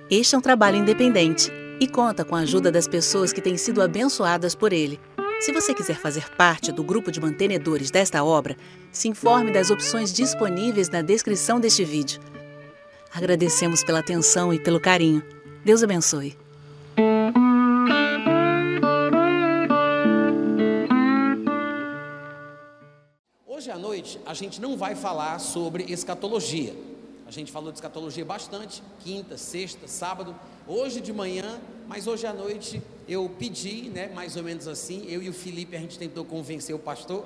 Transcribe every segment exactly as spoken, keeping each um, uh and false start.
Este é um trabalho independente e conta com a ajuda das pessoas que têm sido abençoadas por ele. Se você quiser fazer parte do grupo de mantenedores desta obra, se informe das opções disponíveis na descrição deste vídeo. Agradecemos pela atenção e pelo carinho. Deus abençoe. Hoje à noite a gente não vai falar sobre escatologia. A gente falou de escatologia bastante, quinta, sexta, sábado, hoje de manhã, mas hoje à noite eu pedi, né, mais ou menos assim, eu e o Felipe, a gente tentou convencer o pastor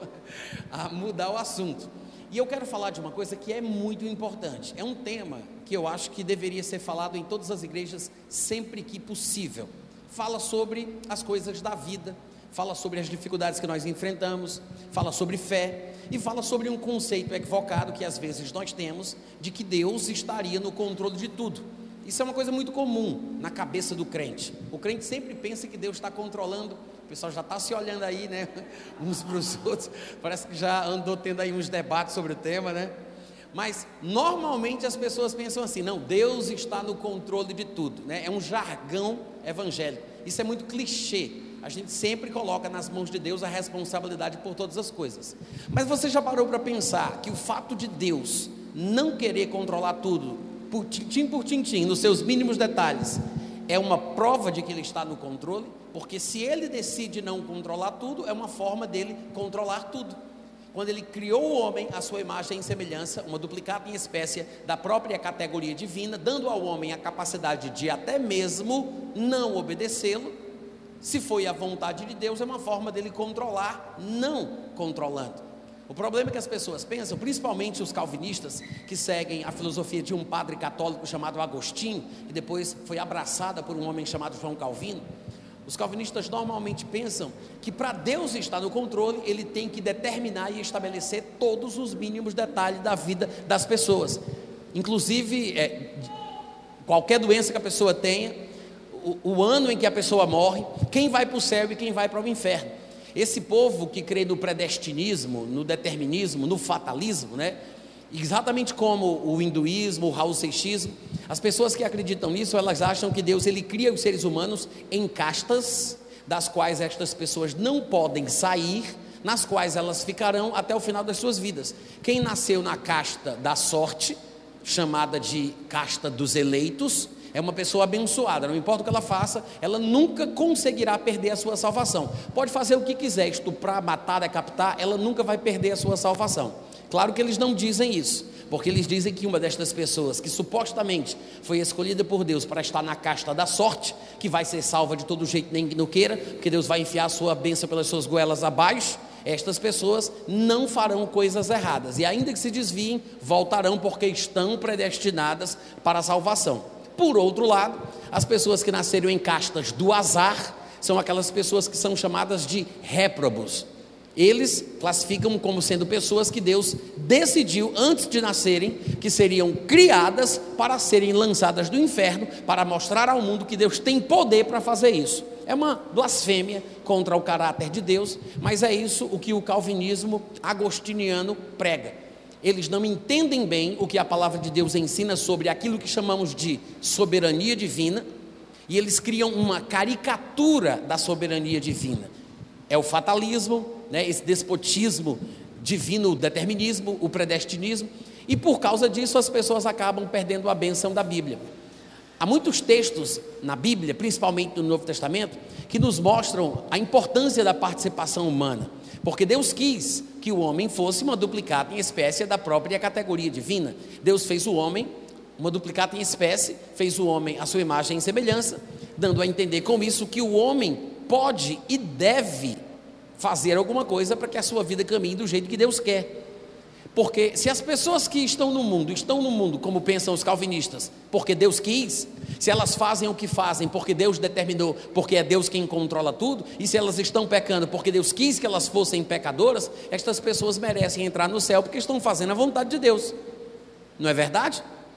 a mudar o assunto. E eu quero falar de uma coisa que é muito importante, é um tema que eu acho que deveria ser falado em todas as igrejas sempre que possível. Fala sobre as coisas da vida, fala sobre as dificuldades que nós enfrentamos, fala sobre fé e fala sobre um conceito equivocado que às vezes nós temos de que Deus estaria no controle de tudo. Isso é uma coisa muito comum na cabeça do crente. O crente sempre pensa que Deus está controlando. O pessoal já está se olhando aí, né, uns para os outros. Parece que já andou tendo aí uns debates sobre o tema, né? Mas normalmente as pessoas pensam assim: não, Deus está no controle de tudo, né? É um jargão evangélico. Isso é muito clichê. A gente sempre coloca nas mãos de Deus a responsabilidade por todas as coisas. Mas você já parou para pensar que o fato de Deus não querer controlar tudo, por tintim por tintim, nos seus mínimos detalhes, é uma prova de que Ele está no controle? Porque se Ele decide não controlar tudo, é uma forma dele controlar tudo. Quando Ele criou o homem à sua imagem e semelhança, uma duplicata em espécie da própria categoria divina, dando ao homem a capacidade de até mesmo não obedecê-lo, se foi a vontade de Deus, é uma forma dele controlar, não controlando. O problema é que as pessoas pensam, principalmente os calvinistas, que seguem a filosofia de um padre católico chamado Agostinho, que depois foi abraçada por um homem chamado João Calvino. Os calvinistas normalmente pensam que para Deus estar no controle, Ele tem que determinar e estabelecer todos os mínimos detalhes da vida das pessoas. Inclusive, é, qualquer doença que a pessoa tenha, O, o ano em que a pessoa morre, quem vai para o céu e quem vai para o inferno. Esse povo que crê no predestinismo, no determinismo, no fatalismo, né? Exatamente como o hinduísmo, o Raul Seixismo, as pessoas que acreditam nisso, elas acham que Deus ele cria os seres humanos em castas, das quais estas pessoas não podem sair, nas quais elas ficarão até o final das suas vidas. Quem nasceu na casta da sorte, chamada de casta dos eleitos, é uma pessoa abençoada, não importa o que ela faça, ela nunca conseguirá perder a sua salvação. Pode fazer o que quiser, estuprar, matar, decapitar, ela nunca vai perder a sua salvação. Claro que eles não dizem isso, porque eles dizem que uma destas pessoas que supostamente foi escolhida por Deus para estar na casta da sorte, que vai ser salva de todo jeito nem que não queira, porque Deus vai enfiar a sua bênção pelas suas goelas abaixo, estas pessoas não farão coisas erradas, e ainda que se desviem, voltarão porque estão predestinadas para a salvação. Por outro lado, as pessoas que nasceram em castas do azar, são aquelas pessoas que são chamadas de réprobos. Eles classificam como sendo pessoas que Deus decidiu antes de nascerem, que seriam criadas para serem lançadas do inferno, para mostrar ao mundo que Deus tem poder para fazer isso. É uma blasfêmia contra o caráter de Deus, mas é isso o que o calvinismo agostiniano prega. Eles não entendem bem o que a palavra de Deus ensina sobre aquilo que chamamos de soberania divina, e eles criam uma caricatura da soberania divina. É o fatalismo, né, esse despotismo divino, o determinismo, o predestinismo, e por causa disso as pessoas acabam perdendo a bênção da Bíblia. Há muitos textos na Bíblia, principalmente no Novo Testamento, que nos mostram a importância da participação humana, porque Deus quis que o homem fosse uma duplicata em espécie da própria categoria divina. Deus fez o homem uma duplicata em espécie, fez o homem à sua imagem e semelhança, dando a entender com isso que o homem pode e deve fazer alguma coisa para que a sua vida caminhe do jeito que Deus quer. Porque se as pessoas que estão no mundo, estão no mundo como pensam os calvinistas, porque Deus quis, se elas fazem o que fazem porque Deus determinou, porque é Deus quem controla tudo, e se elas estão pecando porque Deus quis que elas fossem pecadoras, estas pessoas merecem entrar no céu porque estão fazendo a vontade de Deus, não é verdade?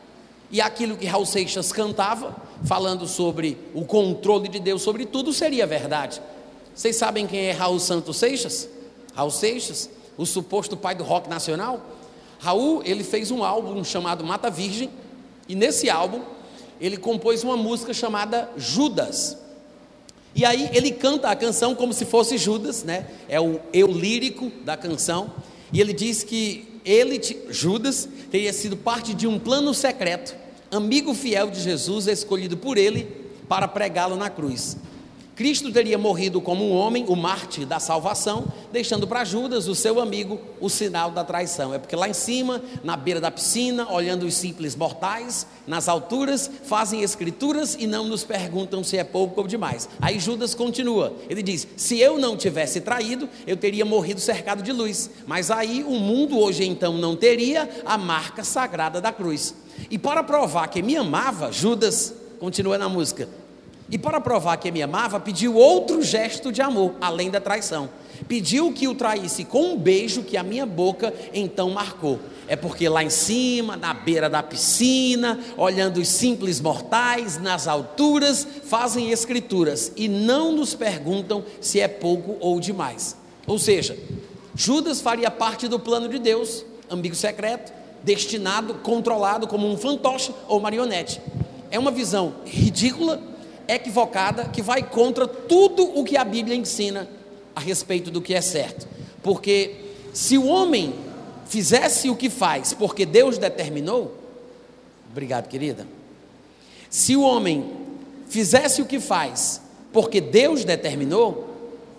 E aquilo que Raul Seixas cantava, falando sobre o controle de Deus sobre tudo, seria verdade. Vocês sabem quem é Raul Santos Seixas? Raul Seixas, o suposto pai do rock nacional. Raul, ele fez um álbum chamado Mata Virgem, e nesse álbum ele compôs uma música chamada Judas. E aí ele canta a canção como se fosse Judas, né? É o eu lírico da canção. E ele diz que ele, Judas, teria sido parte de um plano secreto, amigo fiel de Jesus, escolhido por ele para pregá-lo na cruz. Cristo teria morrido como um homem, o mártir da salvação, deixando para Judas, o seu amigo, o sinal da traição. É porque lá em cima, na beira da piscina, olhando os simples mortais, nas alturas, fazem escrituras e não nos perguntam se é pouco ou demais. Aí Judas continua, ele diz, se eu não tivesse traído, eu teria morrido cercado de luz, mas aí o mundo hoje então não teria a marca sagrada da cruz. E para provar que me amava, Judas, continua na música, e para provar que me amava, pediu outro gesto de amor, além da traição. Pediu que o traísse com um beijo que a minha boca então marcou. É porque lá em cima, na beira da piscina, olhando os simples mortais, nas alturas, fazem escrituras e não nos perguntam se é pouco ou demais. Ou seja, Judas faria parte do plano de Deus, amigo secreto, destinado, controlado como um fantoche ou marionete. É uma visão ridícula, equivocada, que vai contra tudo o que a Bíblia ensina a respeito do que é certo. Porque se o homem fizesse o que faz porque Deus determinou, obrigado, querida. Se o homem fizesse o que faz porque Deus determinou,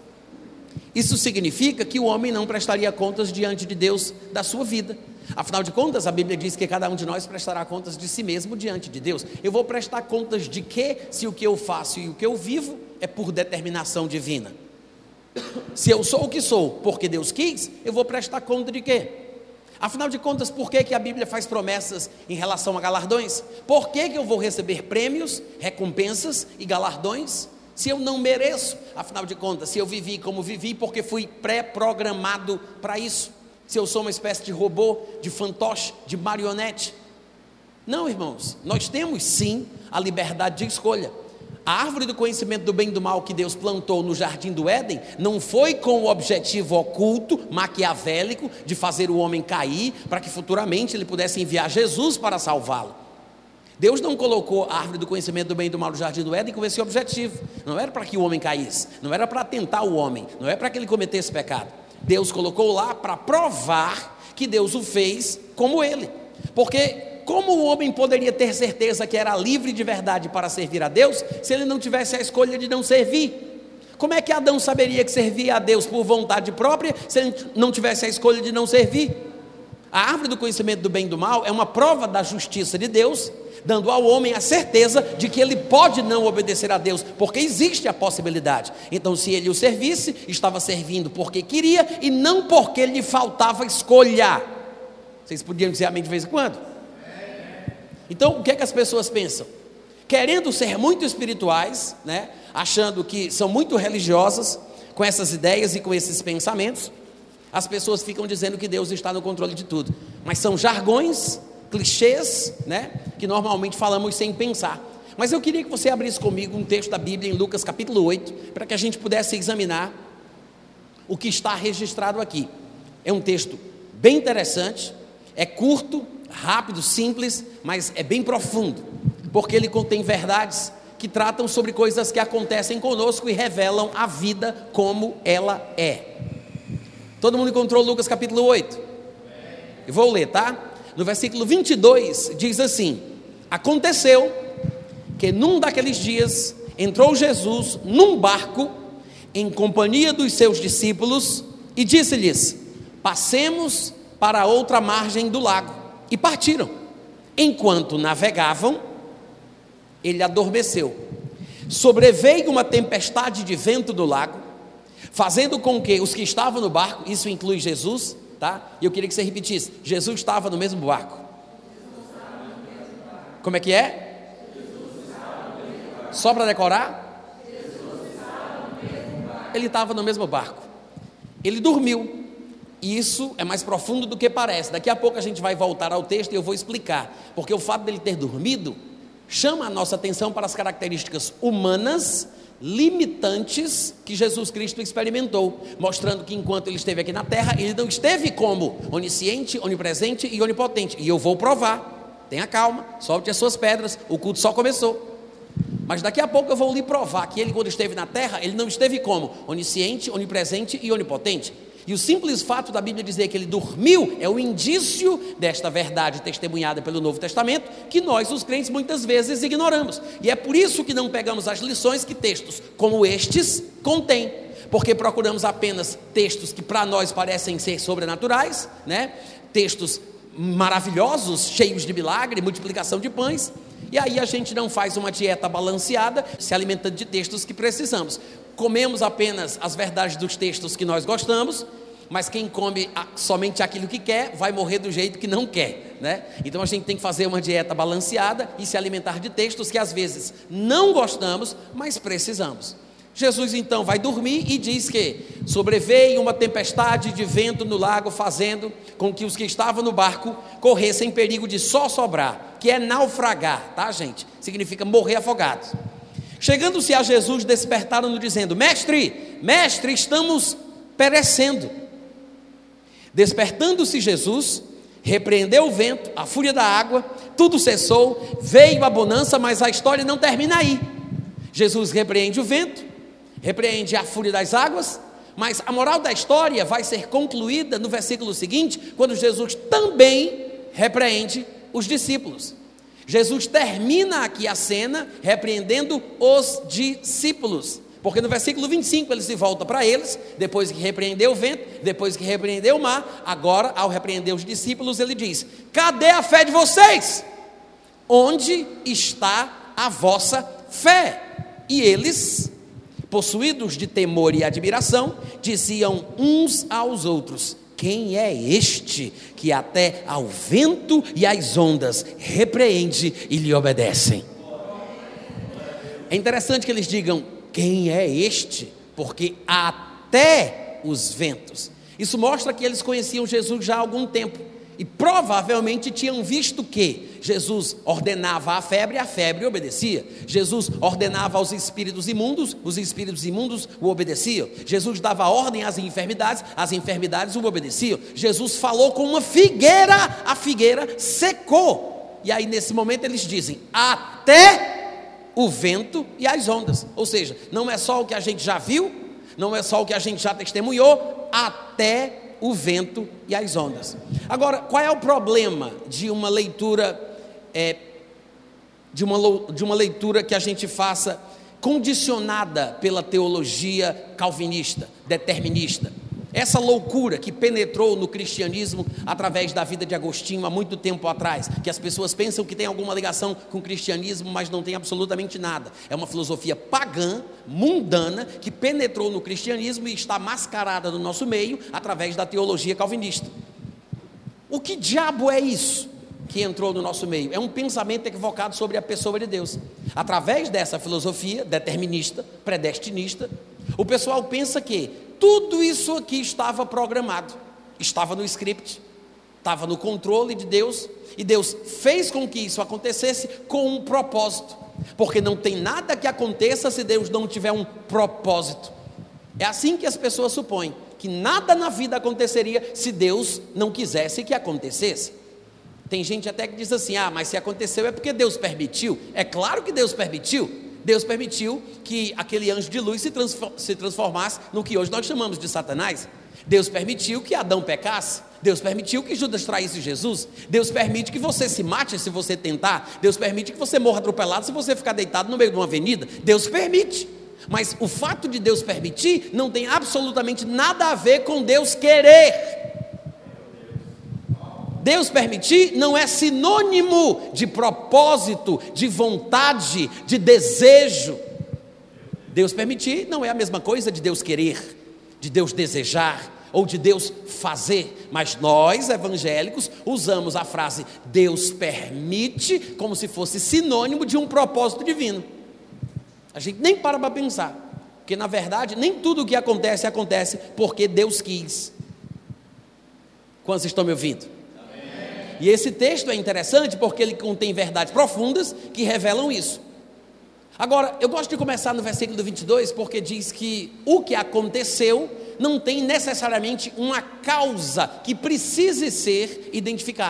isso significa que o homem não prestaria contas diante de Deus da sua vida. Afinal de contas, a Bíblia diz que cada um de nós prestará contas de si mesmo diante de Deus. Eu vou prestar contas de quê, se o que eu faço e o que eu vivo é por determinação divina? Se eu sou o que sou porque Deus quis, eu vou prestar conta de quê? Afinal de contas, por que que a Bíblia faz promessas em relação a galardões? Por que que eu vou receber prêmios, recompensas e galardões se eu não mereço? Afinal de contas, se eu vivi como vivi porque fui pré-programado para isso, se eu sou uma espécie de robô, de fantoche, de marionete? Não, irmãos, nós temos sim a liberdade de escolha. A árvore do conhecimento do bem e do mal que Deus plantou no jardim do Éden não foi com o objetivo oculto, maquiavélico, de fazer o homem cair, para que futuramente ele pudesse enviar Jesus para salvá-lo. Deus não colocou a árvore do conhecimento do bem e do mal no jardim do Éden com esse objetivo. Não era para que o homem caísse, não era para tentar o homem, não era para que ele cometesse pecado. Deus colocou lá para provar que Deus o fez como ele. Porque como o homem poderia ter certeza que era livre de verdade para servir a Deus, se ele não tivesse a escolha de não servir? Como é que Adão saberia que servia a Deus por vontade própria, se ele não tivesse a escolha de não servir? A árvore do conhecimento do bem e do mal é uma prova da justiça de Deus, dando ao homem a certeza de que ele pode não obedecer a Deus, porque existe a possibilidade. Então, se ele o servisse, estava servindo porque queria e não porque lhe faltava escolha. Vocês podiam dizer amém de vez em quando? Então, o que é que as pessoas pensam? Querendo ser muito espirituais, né? Achando que são muito religiosas, com essas ideias e com esses pensamentos, as pessoas ficam dizendo que Deus está no controle de tudo. Mas são jargões, clichês, né, que normalmente falamos sem pensar. Mas eu queria que você abrisse comigo um texto da Bíblia em Lucas capítulo oito, para que a gente pudesse examinar o que está registrado aqui. É um texto bem interessante, é curto, rápido, simples, mas é bem profundo, porque ele contém verdades que tratam sobre coisas que acontecem conosco e revelam a vida como ela é. Todo mundo encontrou Lucas capítulo oito? Eu vou ler, tá? No versículo vinte e dois, diz assim: aconteceu que num daqueles dias, entrou Jesus num barco, em companhia dos seus discípulos, e disse-lhes: passemos para a outra margem do lago, e partiram. Enquanto navegavam, ele adormeceu. Sobreveio uma tempestade de vento do lago, fazendo com que os que estavam no barco, isso inclui Jesus, tá? E eu queria que você repetisse: Jesus estava no mesmo barco. Como é que é? Só para decorar? Ele estava no mesmo barco. Ele dormiu. E isso é mais profundo do que parece. Daqui a pouco a gente vai voltar ao texto e eu vou explicar, porque o fato dele ter dormido chama a nossa atenção para as características humanas limitantes que Jesus Cristo experimentou, mostrando que enquanto ele esteve aqui na terra, ele não esteve como onisciente, onipresente e onipotente. E eu vou provar. tenha calma, solte as suas pedras, o culto só começou. Mas daqui a pouco eu vou lhe provar que ele, quando esteve na terra, ele não esteve como? Onisciente, onipresente e onipotente. E o simples fato da Bíblia dizer que ele dormiu é o indício desta verdade testemunhada pelo Novo Testamento, que nós, os crentes, muitas vezes ignoramos. E é por isso que não pegamos as lições que textos como estes contêm, porque procuramos apenas textos que para nós parecem ser sobrenaturais, né? Textos maravilhosos, cheios de milagre, multiplicação de pães, e aí a gente não faz uma dieta balanceada, se alimentando de textos que precisamos. Comemos apenas as verdades dos textos que nós gostamos, mas quem come somente aquilo que quer, vai morrer do jeito que não quer, né? Então a gente tem que fazer uma dieta balanceada e se alimentar de textos que às vezes não gostamos, mas precisamos. Jesus então vai dormir e diz que sobreveio uma tempestade de vento no lago, fazendo com que os que estavam no barco corressem perigo de só sobrar, que é naufragar, tá, gente? Significa morrer afogados. Chegando-se a Jesus, despertaram-no dizendo: mestre, mestre, estamos perecendo. Despertando-se Jesus, repreendeu o vento, a fúria da água, tudo cessou, veio a bonança, mas a história não termina aí. Jesus repreende o vento, repreende a fúria das águas, mas a moral da história vai ser concluída no versículo seguinte, quando Jesus também repreende os discípulos. Jesus termina aqui a cena repreendendo os discípulos, porque no versículo vinte e cinco ele se volta para eles, depois que repreendeu o vento, depois que repreendeu o mar, agora ao repreender os discípulos ele diz: cadê a fé de vocês? Onde está a vossa fé? E eles, possuídos de temor e admiração, diziam uns aos outros: quem é este que até ao vento e às ondas repreende e lhe obedecem? É interessante que eles digam: quem é este? Porque até os ventos. Isso mostra que eles conheciam Jesus já há algum tempo e provavelmente tinham visto que Jesus ordenava a febre, a febre obedecia. Jesus ordenava aos espíritos imundos, os espíritos imundos o obedeciam. Jesus dava ordem às enfermidades, as enfermidades o obedeciam. Jesus falou com uma figueira, a figueira secou. E aí nesse momento eles dizem: até o vento e as ondas. Ou seja, não é só o que a gente já viu, não é só o que a gente já testemunhou, até o vento e as ondas. Agora, qual é o problema de uma leitura é, de, uma, de uma leitura que a gente faça condicionada pela teologia calvinista, determinista? Essa loucura que penetrou no cristianismo através da vida de Agostinho há muito tempo atrás, que as pessoas pensam que tem alguma ligação com o cristianismo, mas não tem absolutamente nada. É uma filosofia pagã, mundana, que penetrou no cristianismo e está mascarada no nosso meio através da teologia calvinista. O que diabo é isso que entrou no nosso meio? É um pensamento equivocado sobre a pessoa de Deus. Através dessa filosofia determinista, predestinista, o pessoal pensa que tudo isso aqui estava programado, estava no script, estava no controle de Deus, e Deus fez com que isso acontecesse com um propósito, porque não tem nada que aconteça se Deus não tiver um propósito. É assim que as pessoas supõem, que nada na vida aconteceria se Deus não quisesse que acontecesse. Tem gente até que diz assim: ah, mas se aconteceu é porque Deus permitiu. É claro que Deus permitiu. Deus permitiu que aquele anjo de luz se, transform, se transformasse no que hoje nós chamamos de Satanás. Deus permitiu que Adão pecasse. Deus permitiu que Judas traísse Jesus. Deus permite que você se mate se você tentar. Deus permite que você morra atropelado se você ficar deitado no meio de uma avenida. Deus permite. Mas o fato de Deus permitir não tem absolutamente nada a ver com Deus querer. Deus permitir não é sinônimo de propósito, de vontade, de desejo. Deus permitir não é a mesma coisa de Deus querer, de Deus desejar ou de Deus fazer. Mas nós, evangélicos, usamos a frase Deus permite como se fosse sinônimo de um propósito divino. A gente nem para para pensar, porque na verdade nem tudo o que acontece, acontece porque Deus quis. Quantos estão me ouvindo? E esse texto é interessante porque ele contém verdades profundas que revelam isso. Agora, eu gosto de começar no versículo vinte e dois, porque diz que o que aconteceu não tem necessariamente uma causa que precise ser identificada.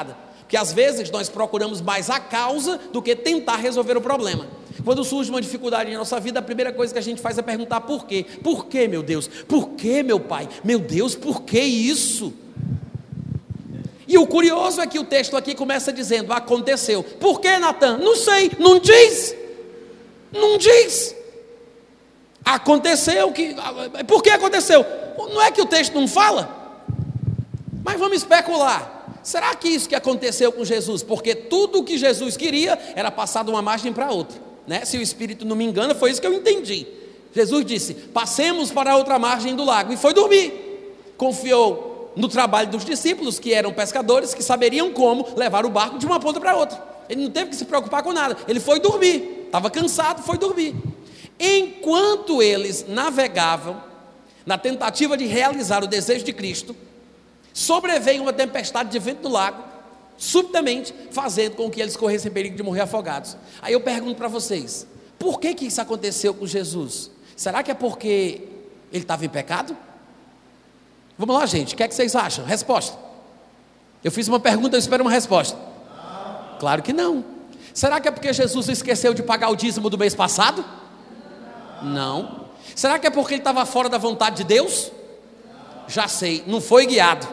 Porque às vezes nós procuramos mais a causa do que tentar resolver o problema. Quando surge uma dificuldade em nossa vida, a primeira coisa que a gente faz é perguntar por quê? Por quê, meu Deus? Por quê, meu Pai? Meu Deus, por que isso? E o curioso é que o texto aqui começa dizendo, aconteceu. Por que, Natan? Não sei, não diz. Não diz. Aconteceu que... Por que aconteceu? Não é que o texto não fala? Mas vamos especular. Será que isso que aconteceu com Jesus? Porque tudo o que Jesus queria era passar de uma margem para outra, né? Se o Espírito não me engana, foi isso que eu entendi. Jesus disse, passemos para a outra margem do lago, e foi dormir. Confiou no trabalho dos discípulos, que eram pescadores, que saberiam como levar o barco de uma ponta para outra. Ele não teve que se preocupar com nada, ele foi dormir, estava cansado, foi dormir. Enquanto eles navegavam, na tentativa de realizar o desejo de Cristo, sobreveio uma tempestade de vento no lago, subitamente, fazendo com que eles corressem perigo de morrer afogados. Aí eu pergunto para vocês, por que que isso aconteceu com Jesus? Será que é porque ele estava em pecado? Vamos lá, gente, o que é que vocês acham? Resposta. Eu fiz uma pergunta, eu espero uma resposta. Claro que não. Será que é porque Jesus esqueceu de pagar o dízimo do mês passado? Não. Será que é porque ele estava fora da vontade de Deus? Já sei, não foi guiado.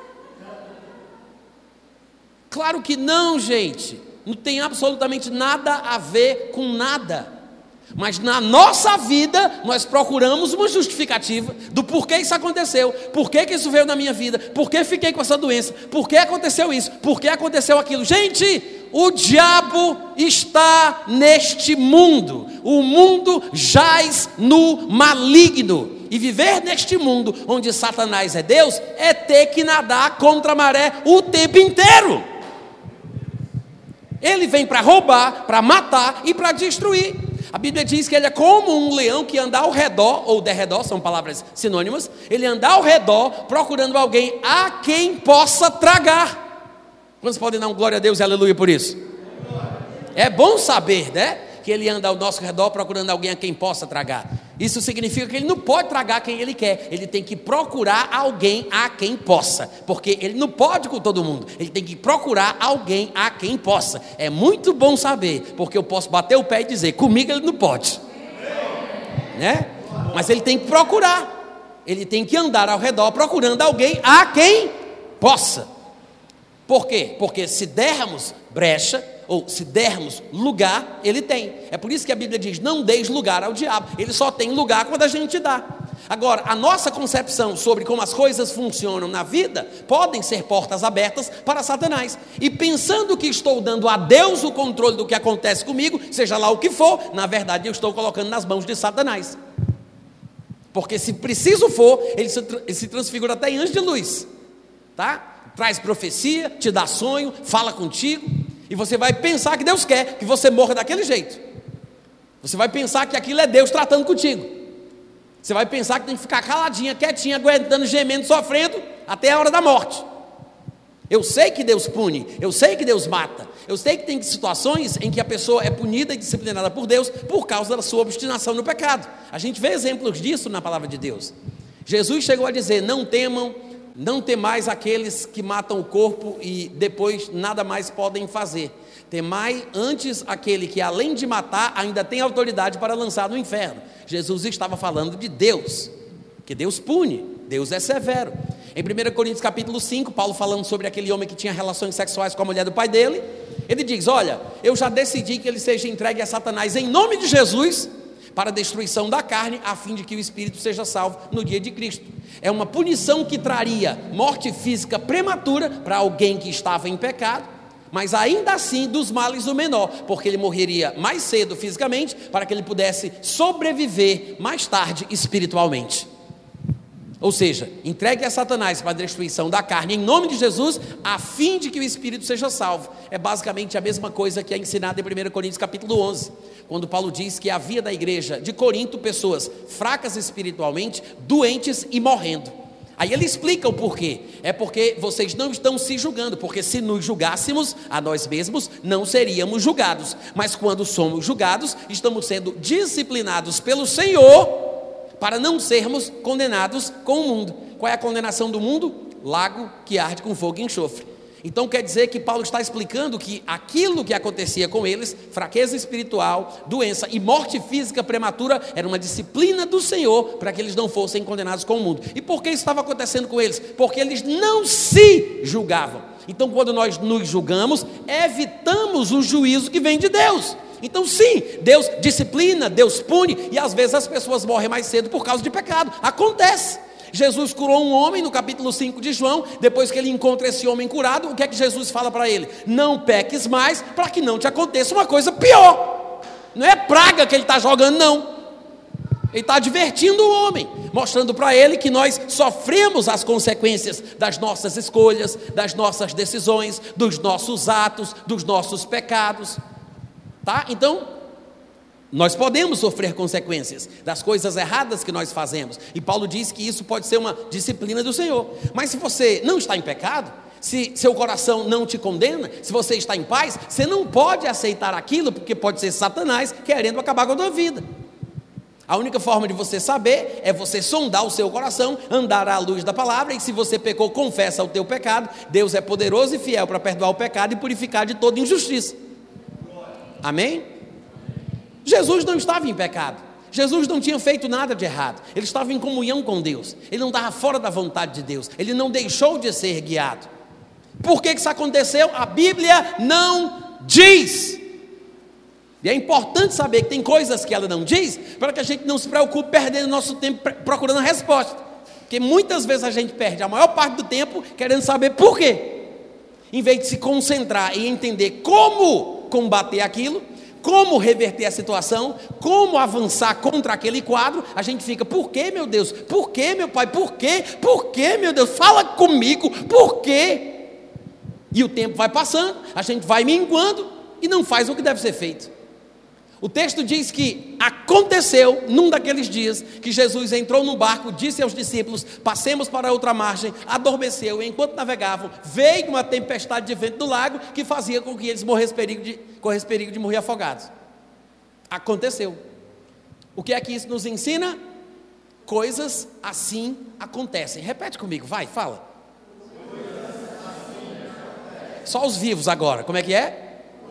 Claro que não, gente. Não tem absolutamente nada a ver com nada. Mas na nossa vida, nós procuramos uma justificativa do porquê isso aconteceu, porquê que isso veio na minha vida, porquê fiquei com essa doença, porquê aconteceu isso, porquê aconteceu aquilo. Gente, o diabo está neste mundo, o mundo jaz no maligno, e viver neste mundo onde Satanás é Deus, é ter que nadar contra a maré o tempo inteiro. Ele vem para roubar, para matar e para destruir. A Bíblia diz que ele é como um leão que anda ao redor, ou derredor, são palavras sinônimas. Ele anda ao redor procurando alguém a quem possa tragar. Quantos podem dar um glória a Deus e aleluia por isso? É bom saber, né? Que ele anda ao nosso redor procurando alguém a quem possa tragar. Isso significa que ele não pode tragar quem ele quer. Ele tem que procurar alguém a quem possa. Porque ele não pode com todo mundo. Ele tem que procurar alguém a quem possa. É muito bom saber, porque eu posso bater o pé e dizer, comigo ele não pode, né? Mas ele tem que procurar. Ele tem que andar ao redor procurando alguém a quem possa. Por quê? Porque se dermos brecha, ou se dermos lugar, ele tem. É por isso que a Bíblia diz, não deis lugar ao diabo. Ele só tem lugar quando a gente dá. Agora, a nossa concepção sobre como as coisas funcionam na vida, podem ser portas abertas para Satanás. E pensando que estou dando a Deus o controle do que acontece comigo, seja lá o que for, na verdade eu estou colocando nas mãos de Satanás. Porque se preciso for, ele se, ele se transfigura até em anjo de luz, tá? Traz profecia, te dá sonho, fala contigo, e você vai pensar que Deus quer que você morra daquele jeito. Você vai pensar que aquilo é Deus tratando contigo. Você vai pensar que tem que ficar caladinha, quietinha, aguentando, gemendo, sofrendo até a hora da morte. Eu sei que Deus pune, eu sei que Deus mata, eu sei que tem situações em que a pessoa é punida e disciplinada por Deus por causa da sua obstinação no pecado. A gente vê exemplos disso na palavra de Deus. Jesus chegou a dizer, não temam, não temais aqueles que matam o corpo e depois nada mais podem fazer. Temai antes aquele que além de matar ainda tem autoridade para lançar no inferno. Jesus estava falando de Deus, que Deus pune, Deus é severo. Em primeira Coríntios capítulo cinco, Paulo falando sobre aquele homem que tinha relações sexuais com a mulher do pai dele, ele diz, olha, eu já decidi que ele seja entregue a Satanás em nome de Jesus, para a destruição da carne, a fim de que o espírito seja salvo no dia de Cristo. É uma punição que traria morte física prematura para alguém que estava em pecado, mas ainda assim dos males o menor, porque ele morreria mais cedo fisicamente, para que ele pudesse sobreviver mais tarde espiritualmente. Ou seja, entregue a Satanás para a destruição da carne em nome de Jesus, a fim de que o espírito seja salvo. É basicamente a mesma coisa que é ensinada em primeira Coríntios capítulo onze, quando Paulo diz que havia da igreja de Corinto pessoas fracas espiritualmente, doentes e morrendo. Aí ele explica o porquê. É porque vocês não estão se julgando, porque se nos julgássemos a nós mesmos, não seríamos julgados. Mas quando somos julgados, estamos sendo disciplinados pelo Senhor, para não sermos condenados com o mundo. Qual é a condenação do mundo? Lago que arde com fogo e enxofre. Então quer dizer que Paulo está explicando que aquilo que acontecia com eles, fraqueza espiritual, doença e morte física prematura, era uma disciplina do Senhor para que eles não fossem condenados com o mundo. E por que isso estava acontecendo com eles? Porque eles não se julgavam. Então quando nós nos julgamos, evitamos o juízo que vem de Deus. Então sim, Deus disciplina, Deus pune, e às vezes as pessoas morrem mais cedo por causa de pecado. Acontece. Jesus curou um homem no capítulo cinco de João. Depois que ele encontra esse homem curado, o que é que Jesus fala para ele? Não peques mais, para que não te aconteça uma coisa pior. Não é praga que ele está jogando, não. Ele está advertindo o homem, mostrando para ele que nós sofremos as consequências das nossas escolhas, das nossas decisões, dos nossos atos, dos nossos pecados. Tá? Então, nós podemos sofrer consequências das coisas erradas que nós fazemos. E Paulo diz que isso pode ser uma disciplina do Senhor. Mas se você não está em pecado, se seu coração não te condena, se você está em paz, você não pode aceitar aquilo, porque pode ser Satanás querendo acabar com a tua vida. A única forma de você saber é você sondar o seu coração, andar à luz da palavra, e se você pecou, confessa o teu pecado. Deus é poderoso e fiel para perdoar o pecado e purificar de toda injustiça. Amém? Jesus não estava em pecado, Jesus não tinha feito nada de errado, ele estava em comunhão com Deus, ele não estava fora da vontade de Deus, ele não deixou de ser guiado. Por que que isso aconteceu? A Bíblia não diz, e é importante saber que tem coisas que ela não diz, para que a gente não se preocupe perdendo nosso tempo procurando a resposta, porque muitas vezes a gente perde a maior parte do tempo querendo saber por quê, em vez de se concentrar e entender como combater aquilo, como reverter a situação, como avançar contra aquele quadro. A gente fica, por que, meu Deus? Por que, meu Pai? Por que? Por que, meu Deus? Fala comigo, por quê? E o tempo vai passando, a gente vai minguando e não faz o que deve ser feito. O texto diz que aconteceu num daqueles dias que Jesus entrou no barco, disse aos discípulos: passemos para outra margem, adormeceu, e enquanto navegavam, veio uma tempestade de vento do lago que fazia com que eles morressem perigo de, corressem perigo de morrer afogados. Aconteceu. O que é que isso nos ensina? Coisas assim acontecem. Repete comigo, vai, fala. Só os vivos agora, como é que é?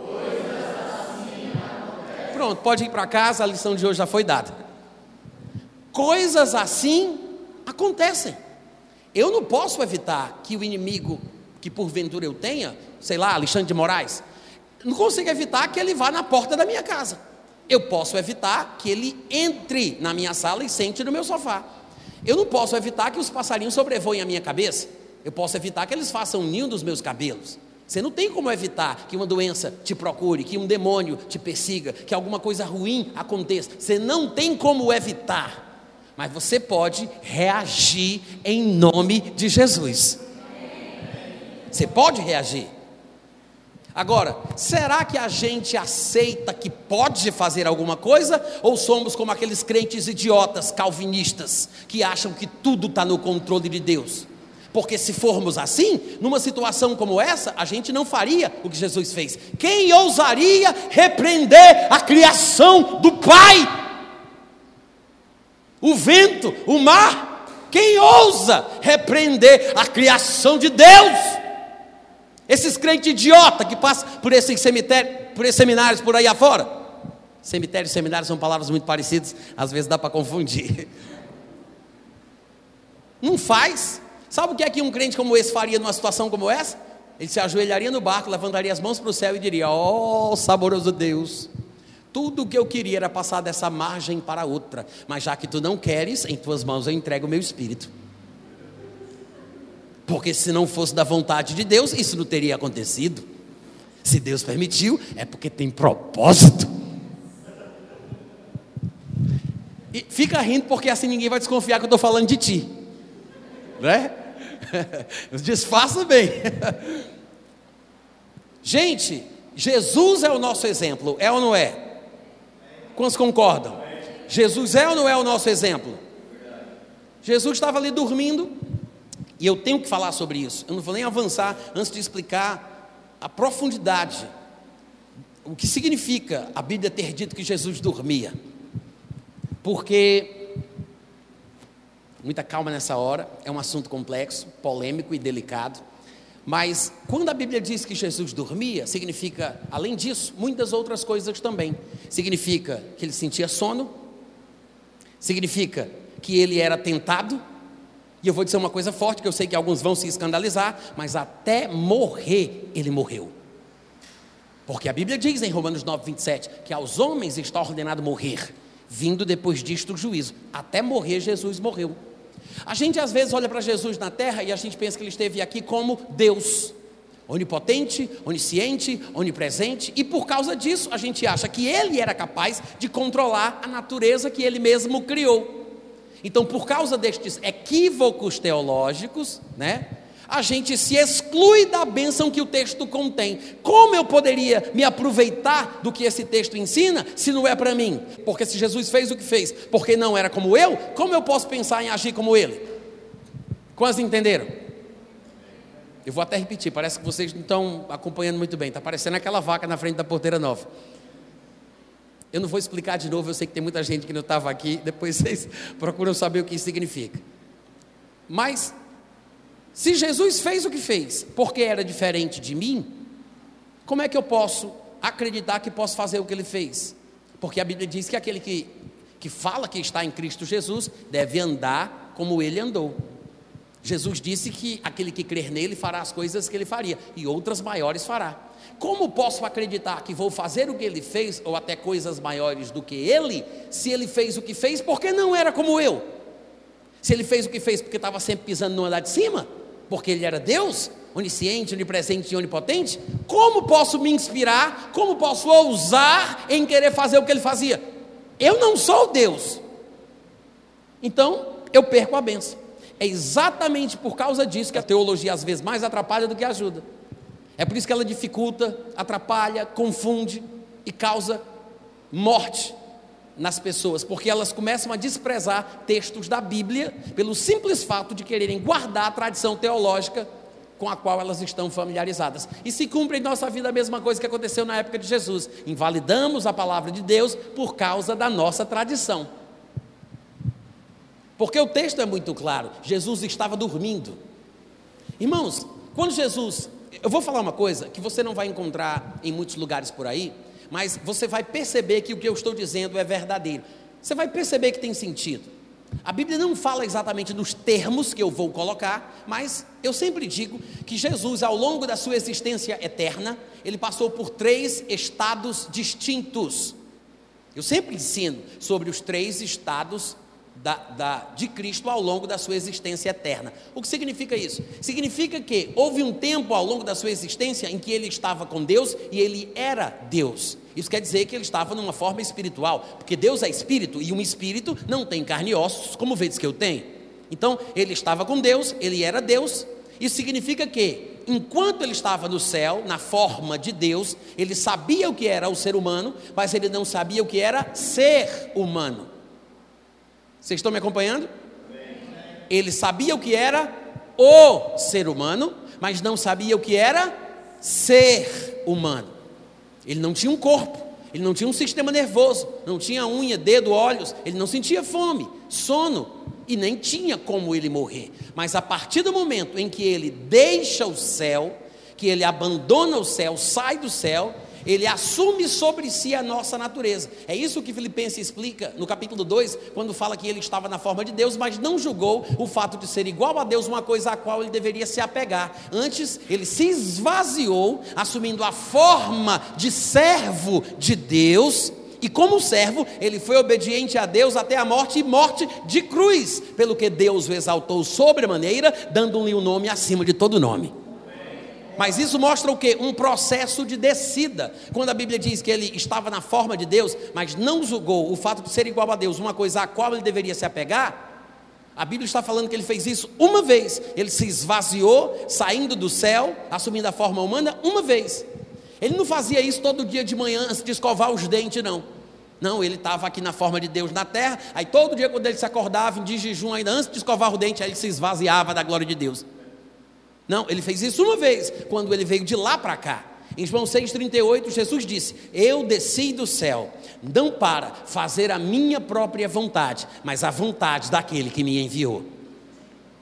Pronto, pode ir para casa, a lição de hoje já foi dada. Coisas assim acontecem. Eu não posso evitar que o inimigo, que porventura eu tenha, sei lá, Alexandre de Moraes, não consigo evitar que ele vá na porta da minha casa. Eu posso evitar que ele entre na minha sala e sente no meu sofá. Eu não posso evitar que os passarinhos sobrevoem a minha cabeça. Eu posso evitar que eles façam um ninho dos meus cabelos. Você não tem como evitar que uma doença te procure, que um demônio te persiga, que alguma coisa ruim aconteça. Você não tem como evitar, mas você pode reagir em nome de Jesus. Você pode reagir. Agora, será que a gente aceita que pode fazer alguma coisa, ou somos como aqueles crentes idiotas calvinistas que acham que tudo está no controle de Deus? Porque se formos assim, numa situação como essa, a gente não faria o que Jesus fez. Quem ousaria repreender a criação do Pai? O vento, o mar? Quem ousa repreender a criação de Deus? Esses crentes idiotas que passam por esses cemitérios, por esses seminários por aí afora. Cemitério e seminário são palavras muito parecidas, às vezes dá para confundir. Não faz. Sabe o que é que um crente como esse faria numa situação como essa? Ele se ajoelharia no barco, levantaria as mãos para o céu e diria: ó saboroso Deus, tudo o que eu queria era passar dessa margem para outra, mas já que tu não queres, em tuas mãos eu entrego o meu espírito. Porque se não fosse da vontade de Deus, isso não teria acontecido. Se Deus permitiu, é porque tem propósito. E fica rindo, porque assim ninguém vai desconfiar que eu estou falando de ti, né? Disfarça bem. Gente, Jesus é o nosso exemplo, é ou não é? Quantos concordam? Jesus é ou não é o nosso exemplo? Jesus estava ali dormindo, e eu tenho que falar sobre isso. Eu não vou nem avançar antes de explicar a profundidade, o que significa a Bíblia ter dito que Jesus dormia. Porque muita calma nessa hora, é um assunto complexo, polêmico e delicado, Mas quando a Bíblia diz que Jesus dormia, significa, além disso, muitas outras coisas também. Significa que ele sentia sono, significa que ele era tentado, e eu vou dizer uma coisa forte, que eu sei que alguns vão se escandalizar, mas até morrer ele morreu. Porque a Bíblia diz em Romanos nove, vinte e sete, que aos homens está ordenado morrer, vindo depois disto o juízo. Até morrer Jesus morreu. A gente às vezes olha para Jesus na terra e a gente pensa que ele esteve aqui como Deus, onipotente, onisciente, onipresente, e por causa disso a gente acha que ele era capaz de controlar a natureza que ele mesmo criou. Então, por causa destes equívocos teológicos, né, a gente se exclui da bênção que o texto contém. Como eu poderia me aproveitar do que esse texto ensina, se não é para mim? Porque se Jesus fez o que fez, porque não era como eu, como eu posso pensar em agir como ele? Quantos entenderam? Eu vou até repetir, parece que vocês não estão acompanhando muito bem, está parecendo aquela vaca na frente da porteira nova. Eu não vou explicar de novo, eu sei que tem muita gente que não estava aqui, depois vocês procuram saber o que isso significa. Mas se Jesus fez o que fez, porque era diferente de mim, como é que eu posso acreditar que posso fazer o que ele fez? Porque a Bíblia diz que aquele que, que fala que está em Cristo Jesus, deve andar como ele andou. Jesus disse que aquele que crer nele fará as coisas que ele faria, e outras maiores fará. Como posso acreditar que vou fazer o que ele fez, ou até coisas maiores do que ele, se ele fez o que fez, porque não era como eu? Se ele fez o que fez porque estava sempre pisando no andar de cima, porque ele era Deus, onisciente, onipresente e onipotente, como posso me inspirar, como posso ousar em querer fazer o que ele fazia? Eu não sou Deus, então eu perco a bênção. É exatamente por causa disso que a teologia às vezes mais atrapalha do que ajuda. É por isso que ela dificulta, atrapalha, confunde e causa morte nas pessoas, porque elas começam a desprezar textos da Bíblia pelo simples fato de quererem guardar a tradição teológica com a qual elas estão familiarizadas. E se cumpre em nossa vida a mesma coisa que aconteceu na época de Jesus: invalidamos a palavra de Deus por causa da nossa tradição. Porque o texto é muito claro, Jesus estava dormindo. Irmãos, quando Jesus, eu vou falar uma coisa que você não vai encontrar em muitos lugares por aí, mas você vai perceber que o que eu estou dizendo é verdadeiro. Você vai perceber que tem sentido. A Bíblia não fala exatamente nos termos que eu vou colocar, mas eu sempre digo que Jesus, ao longo da sua existência eterna, ele passou por três estados distintos. Eu sempre ensino sobre os três estados Da, da, de Cristo ao longo da sua existência eterna. O que significa isso? Significa que houve um tempo ao longo da sua existência em que ele estava com Deus e ele era Deus. Isso quer dizer que ele estava numa forma espiritual, porque Deus é espírito e um espírito não tem carne e ossos como vês que eu tenho. Então ele estava com Deus, ele era Deus. Isso significa que enquanto ele estava no céu, na forma de Deus, ele sabia o que era o ser humano, mas ele não sabia o que era ser humano. Vocês estão me acompanhando? Ele sabia o que era o ser humano, mas não sabia o que era ser humano. Ele não tinha um corpo, ele não tinha um sistema nervoso, não tinha unha, dedo, olhos, ele não sentia fome, sono, e nem tinha como ele morrer. Mas a partir do momento em que ele deixa o céu, que ele abandona o céu, sai do céu, ele assume sobre si a nossa natureza. É isso que Filipenses explica no capítulo dois, quando fala que ele estava na forma de Deus, mas não julgou o fato de ser igual a Deus uma coisa a qual ele deveria se apegar. Antes, ele se esvaziou, assumindo a forma de servo de Deus, e como servo, ele foi obediente a Deus até a morte, e morte de cruz, pelo que Deus o exaltou sobremaneira, dando-lhe um nome acima de todo nome. Mas isso mostra o quê? Um processo de descida. Quando a Bíblia diz que ele estava na forma de Deus, mas não julgou o fato de ser igual a Deus uma coisa a qual ele deveria se apegar, a Bíblia está falando que ele fez isso uma vez. Ele se esvaziou, saindo do céu, assumindo a forma humana, uma vez. Ele não fazia isso todo dia de manhã antes de escovar os dentes, não. Não, ele estava aqui na forma de Deus na terra, aí todo dia quando ele se acordava de jejum, ainda antes de escovar o dente, aí ele se esvaziava da glória de Deus. Não, ele fez isso uma vez, quando ele veio de lá para cá. Em João seis, trinta e oito, Jesus disse: eu desci do céu, não para fazer a minha própria vontade, mas a vontade daquele que me enviou.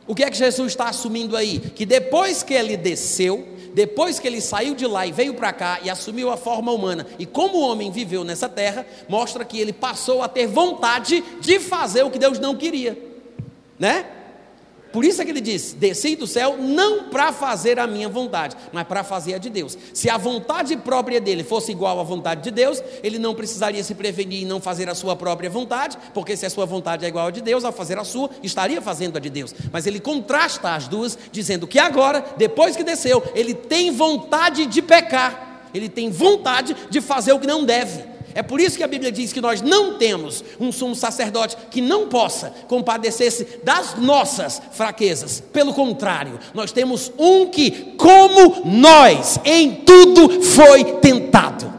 O que é que Jesus está assumindo aí? Que depois que ele desceu, depois que ele saiu de lá e veio para cá e assumiu a forma humana, e como o homem viveu nessa terra, mostra que ele passou a ter vontade de fazer o que Deus não queria, né? Por isso é que ele diz: desci do céu não para fazer a minha vontade, mas para fazer a de Deus. Se a vontade própria dele fosse igual à vontade de Deus, ele não precisaria se prevenir em não fazer a sua própria vontade, porque se a sua vontade é igual à de Deus, ao fazer a sua, estaria fazendo a de Deus. Mas ele contrasta as duas, dizendo que agora, depois que desceu, ele tem vontade de pecar, ele tem vontade de fazer o que não deve. É por isso que a Bíblia diz que nós não temos um sumo sacerdote que não possa compadecer-se das nossas fraquezas. Pelo contrário, nós temos um que, como nós, em tudo foi tentado.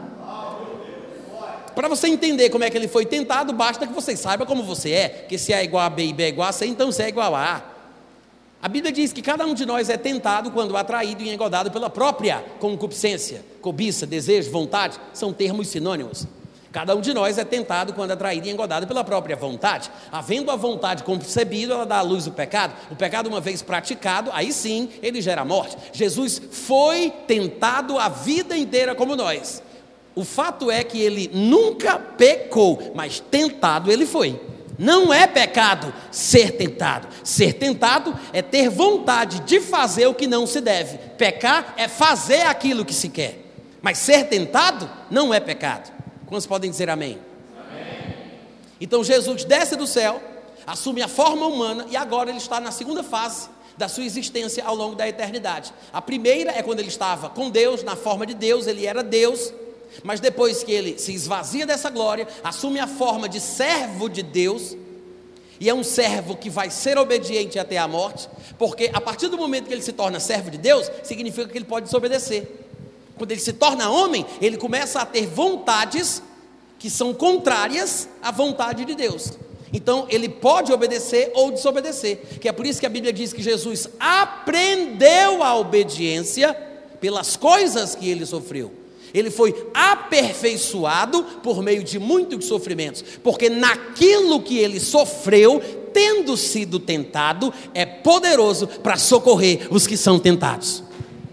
Para você entender como é que ele foi tentado, basta que você saiba como você é, que se A é igual a B e B é igual a C, então C é igual a A. A Bíblia diz que cada um de nós é tentado quando atraído e engodado pela própria concupiscência. Cobiça, desejo, vontade, são termos sinônimos. Cada um de nós é tentado quando atraído e engodado pela própria vontade. Havendo a vontade concebida, ela dá à luz o pecado. O pecado, uma vez praticado, aí sim, ele gera morte. Jesus foi tentado a vida inteira como nós. O fato é que ele nunca pecou, mas tentado ele foi. Não é pecado ser tentado. Ser tentado é ter vontade de fazer o que não se deve. Pecar é fazer aquilo que se quer. Mas ser tentado não é pecado. Quantos podem dizer amém? Amém? Então Jesus desce do céu, assume a forma humana e agora ele está na segunda fase da sua existência ao longo da eternidade. A primeira é quando ele estava com Deus, na forma de Deus, ele era Deus. Mas depois que ele se esvazia dessa glória, assume a forma de servo de Deus, e é um servo que vai ser obediente até a morte, porque a partir do momento que ele se torna servo de Deus, significa que ele pode desobedecer. Quando ele se torna homem, ele começa a ter vontades que são contrárias à vontade de Deus. Então ele pode obedecer ou desobedecer, que é por isso que a Bíblia diz que Jesus aprendeu a obediência pelas coisas que ele sofreu. Ele foi aperfeiçoado por meio de muitos sofrimentos, porque naquilo que ele sofreu, tendo sido tentado, é poderoso para socorrer os que são tentados.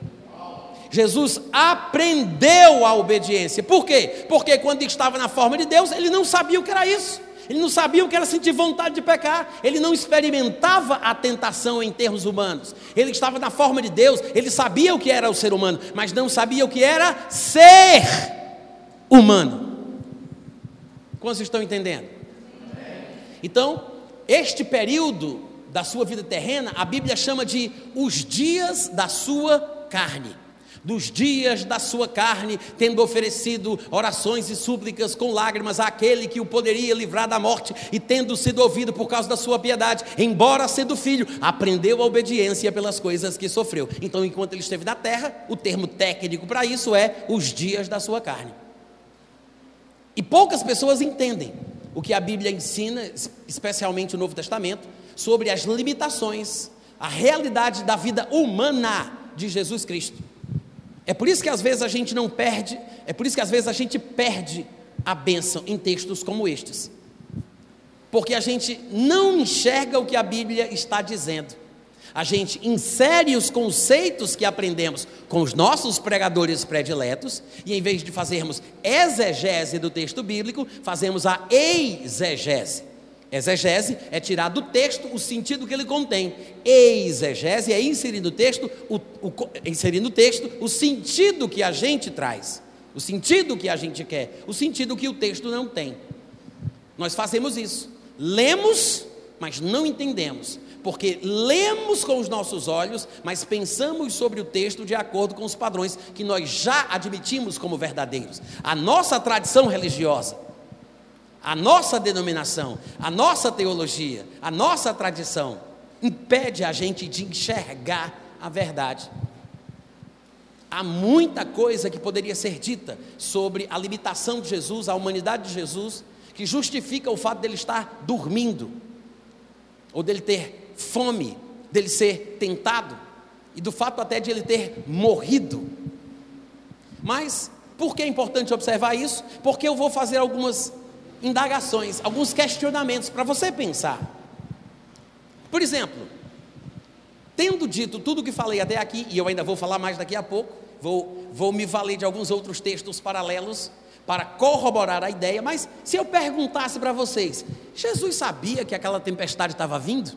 Jesus aprendeu a obediência. Por quê? Porque quando estava na forma de Deus, ele não sabia o que era isso. Ele não sabia o que era sentir vontade de pecar. Ele não experimentava a tentação em termos humanos. Ele estava na forma de Deus. Ele sabia o que era o ser humano, mas não sabia o que era ser humano. Quantos estão entendendo? Então, este período da sua vida terrena, a Bíblia chama de os dias da sua carne. Dos dias da sua carne, tendo oferecido orações e súplicas com lágrimas àquele que o poderia livrar da morte, e tendo sido ouvido por causa da sua piedade, embora sendo filho, aprendeu a obediência pelas coisas que sofreu. Então, enquanto ele esteve na terra, o termo técnico para isso é os dias da sua carne. E poucas pessoas entendem o que a Bíblia ensina, especialmente o Novo Testamento, sobre as limitações, a realidade da vida humana de Jesus Cristo. É por isso que às vezes a gente não perde, é por isso que às vezes a gente perde a bênção em textos como estes. Porque a gente não enxerga o que a Bíblia está dizendo. A gente insere os conceitos que aprendemos com os nossos pregadores prediletos, e em vez de fazermos exegese do texto bíblico, fazemos a exegese. Exegese é tirar do texto o sentido que ele contém. Exegese é inserir no texto o, o, inserir no texto o sentido que a gente traz, o sentido que a gente quer, o sentido que o texto não tem. Nós fazemos isso. Lemos, mas não entendemos, porque lemos com os nossos olhos, mas pensamos sobre o texto de acordo com os padrões que nós já admitimos como verdadeiros. A nossa tradição religiosa, a nossa denominação, a nossa teologia, a nossa tradição impede a gente de enxergar a verdade. Há muita coisa que poderia ser dita sobre a limitação de Jesus, a humanidade de Jesus, que justifica o fato dele estar dormindo, ou dele ter fome, dele ser tentado, e do fato até de ele ter morrido. Mas por que é importante observar isso? Porque eu vou fazer algumas indagações, alguns questionamentos para você pensar. Por exemplo, tendo dito tudo o que falei até aqui, e eu ainda vou falar mais daqui a pouco, vou, vou me valer de alguns outros textos paralelos para corroborar a ideia, mas se eu perguntasse para vocês, Jesus sabia que aquela tempestade estava vindo?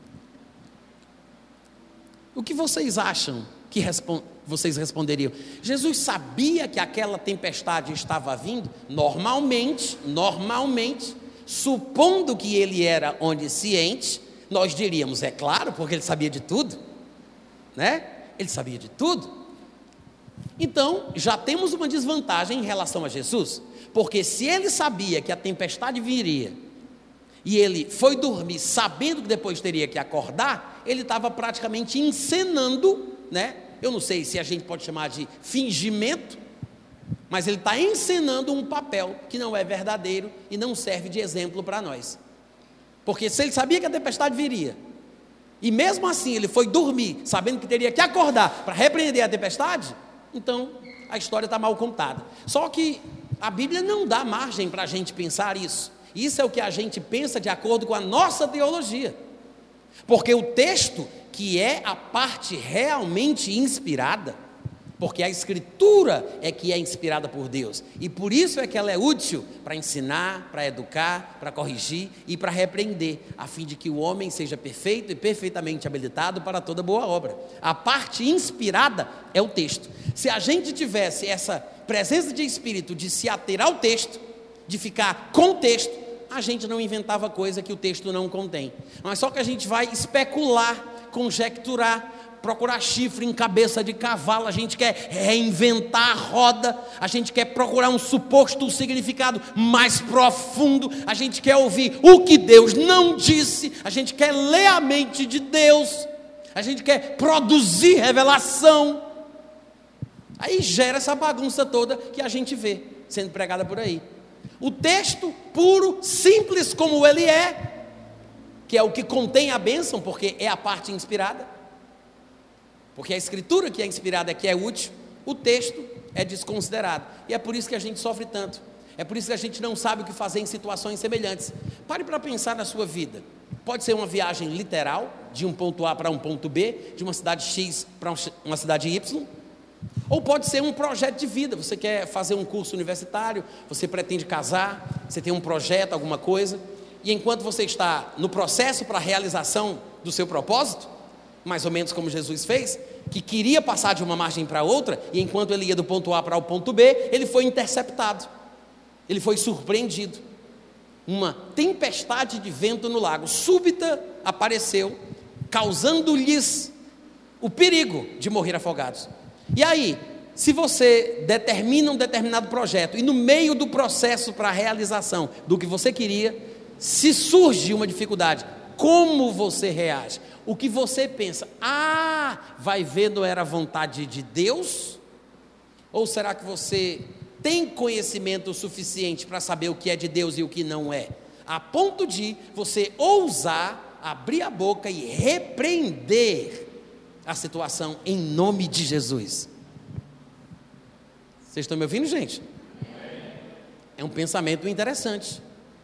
O que vocês acham que respon- vocês responderiam? Jesus sabia que aquela tempestade estava vindo? Normalmente, normalmente, supondo que ele era onisciente, nós diríamos, é claro, porque ele sabia de tudo, né? Ele sabia de tudo. Então, já temos uma desvantagem em relação a Jesus, porque se ele sabia que a tempestade viria, e ele foi dormir sabendo que depois teria que acordar, ele estava praticamente encenando, né? Eu não sei se a gente pode chamar de fingimento, mas ele está encenando um papel que não é verdadeiro e não serve de exemplo para nós. Porque se ele sabia que a tempestade viria, e mesmo assim ele foi dormir sabendo que teria que acordar para repreender a tempestade, então a história está mal contada. Só que a Bíblia não dá margem para a gente pensar isso. Isso é o que a gente pensa de acordo com a nossa teologia. Porque o texto, que é a parte realmente inspirada, porque a Escritura é que é inspirada por Deus, e por isso é que ela é útil para ensinar, para educar, para corrigir e para repreender, a fim de que o homem seja perfeito e perfeitamente habilitado para toda boa obra. A parte inspirada é o texto. Se a gente tivesse essa presença de espírito de se ater ao texto, de ficar com o texto, a gente não inventava coisa que o texto não contém, mas só que a gente vai especular, conjecturar, procurar chifre em cabeça de cavalo, a gente quer reinventar a roda, a gente quer procurar um suposto significado mais profundo, a gente quer ouvir o que Deus não disse, a gente quer ler a mente de Deus, a gente quer produzir revelação, aí gera essa bagunça toda que a gente vê sendo pregada por aí. O texto puro, simples como ele é, que é o que contém a bênção, porque é a parte inspirada, porque a Escritura que é inspirada é que é útil, o texto é desconsiderado, e é por isso que a gente sofre tanto, é por isso que a gente não sabe o que fazer em situações semelhantes. Pare para pensar na sua vida. Pode ser uma viagem literal, de um ponto A para um ponto B, de uma cidade X para uma cidade Y, ou pode ser um projeto de vida. Você quer fazer um curso universitário, você pretende casar, você tem um projeto, alguma coisa, e enquanto você está no processo para a realização do seu propósito, mais ou menos como Jesus fez, que queria passar de uma margem para outra, e enquanto ele ia do ponto A para o ponto B, ele foi interceptado, ele foi surpreendido. Uma tempestade de vento no lago súbita apareceu, causando-lhes o perigo de morrer afogados. E aí, se você determina um determinado projeto, e no meio do processo para a realização do que você queria, se surge uma dificuldade, como você reage? O que você pensa? Ah, vai ver, não era vontade de Deus? Ou será que você tem conhecimento suficiente para saber o que é de Deus e o que não é? A ponto de você ousar abrir a boca e repreender a situação em nome de Jesus. Vocês estão me ouvindo, gente? É um pensamento interessante,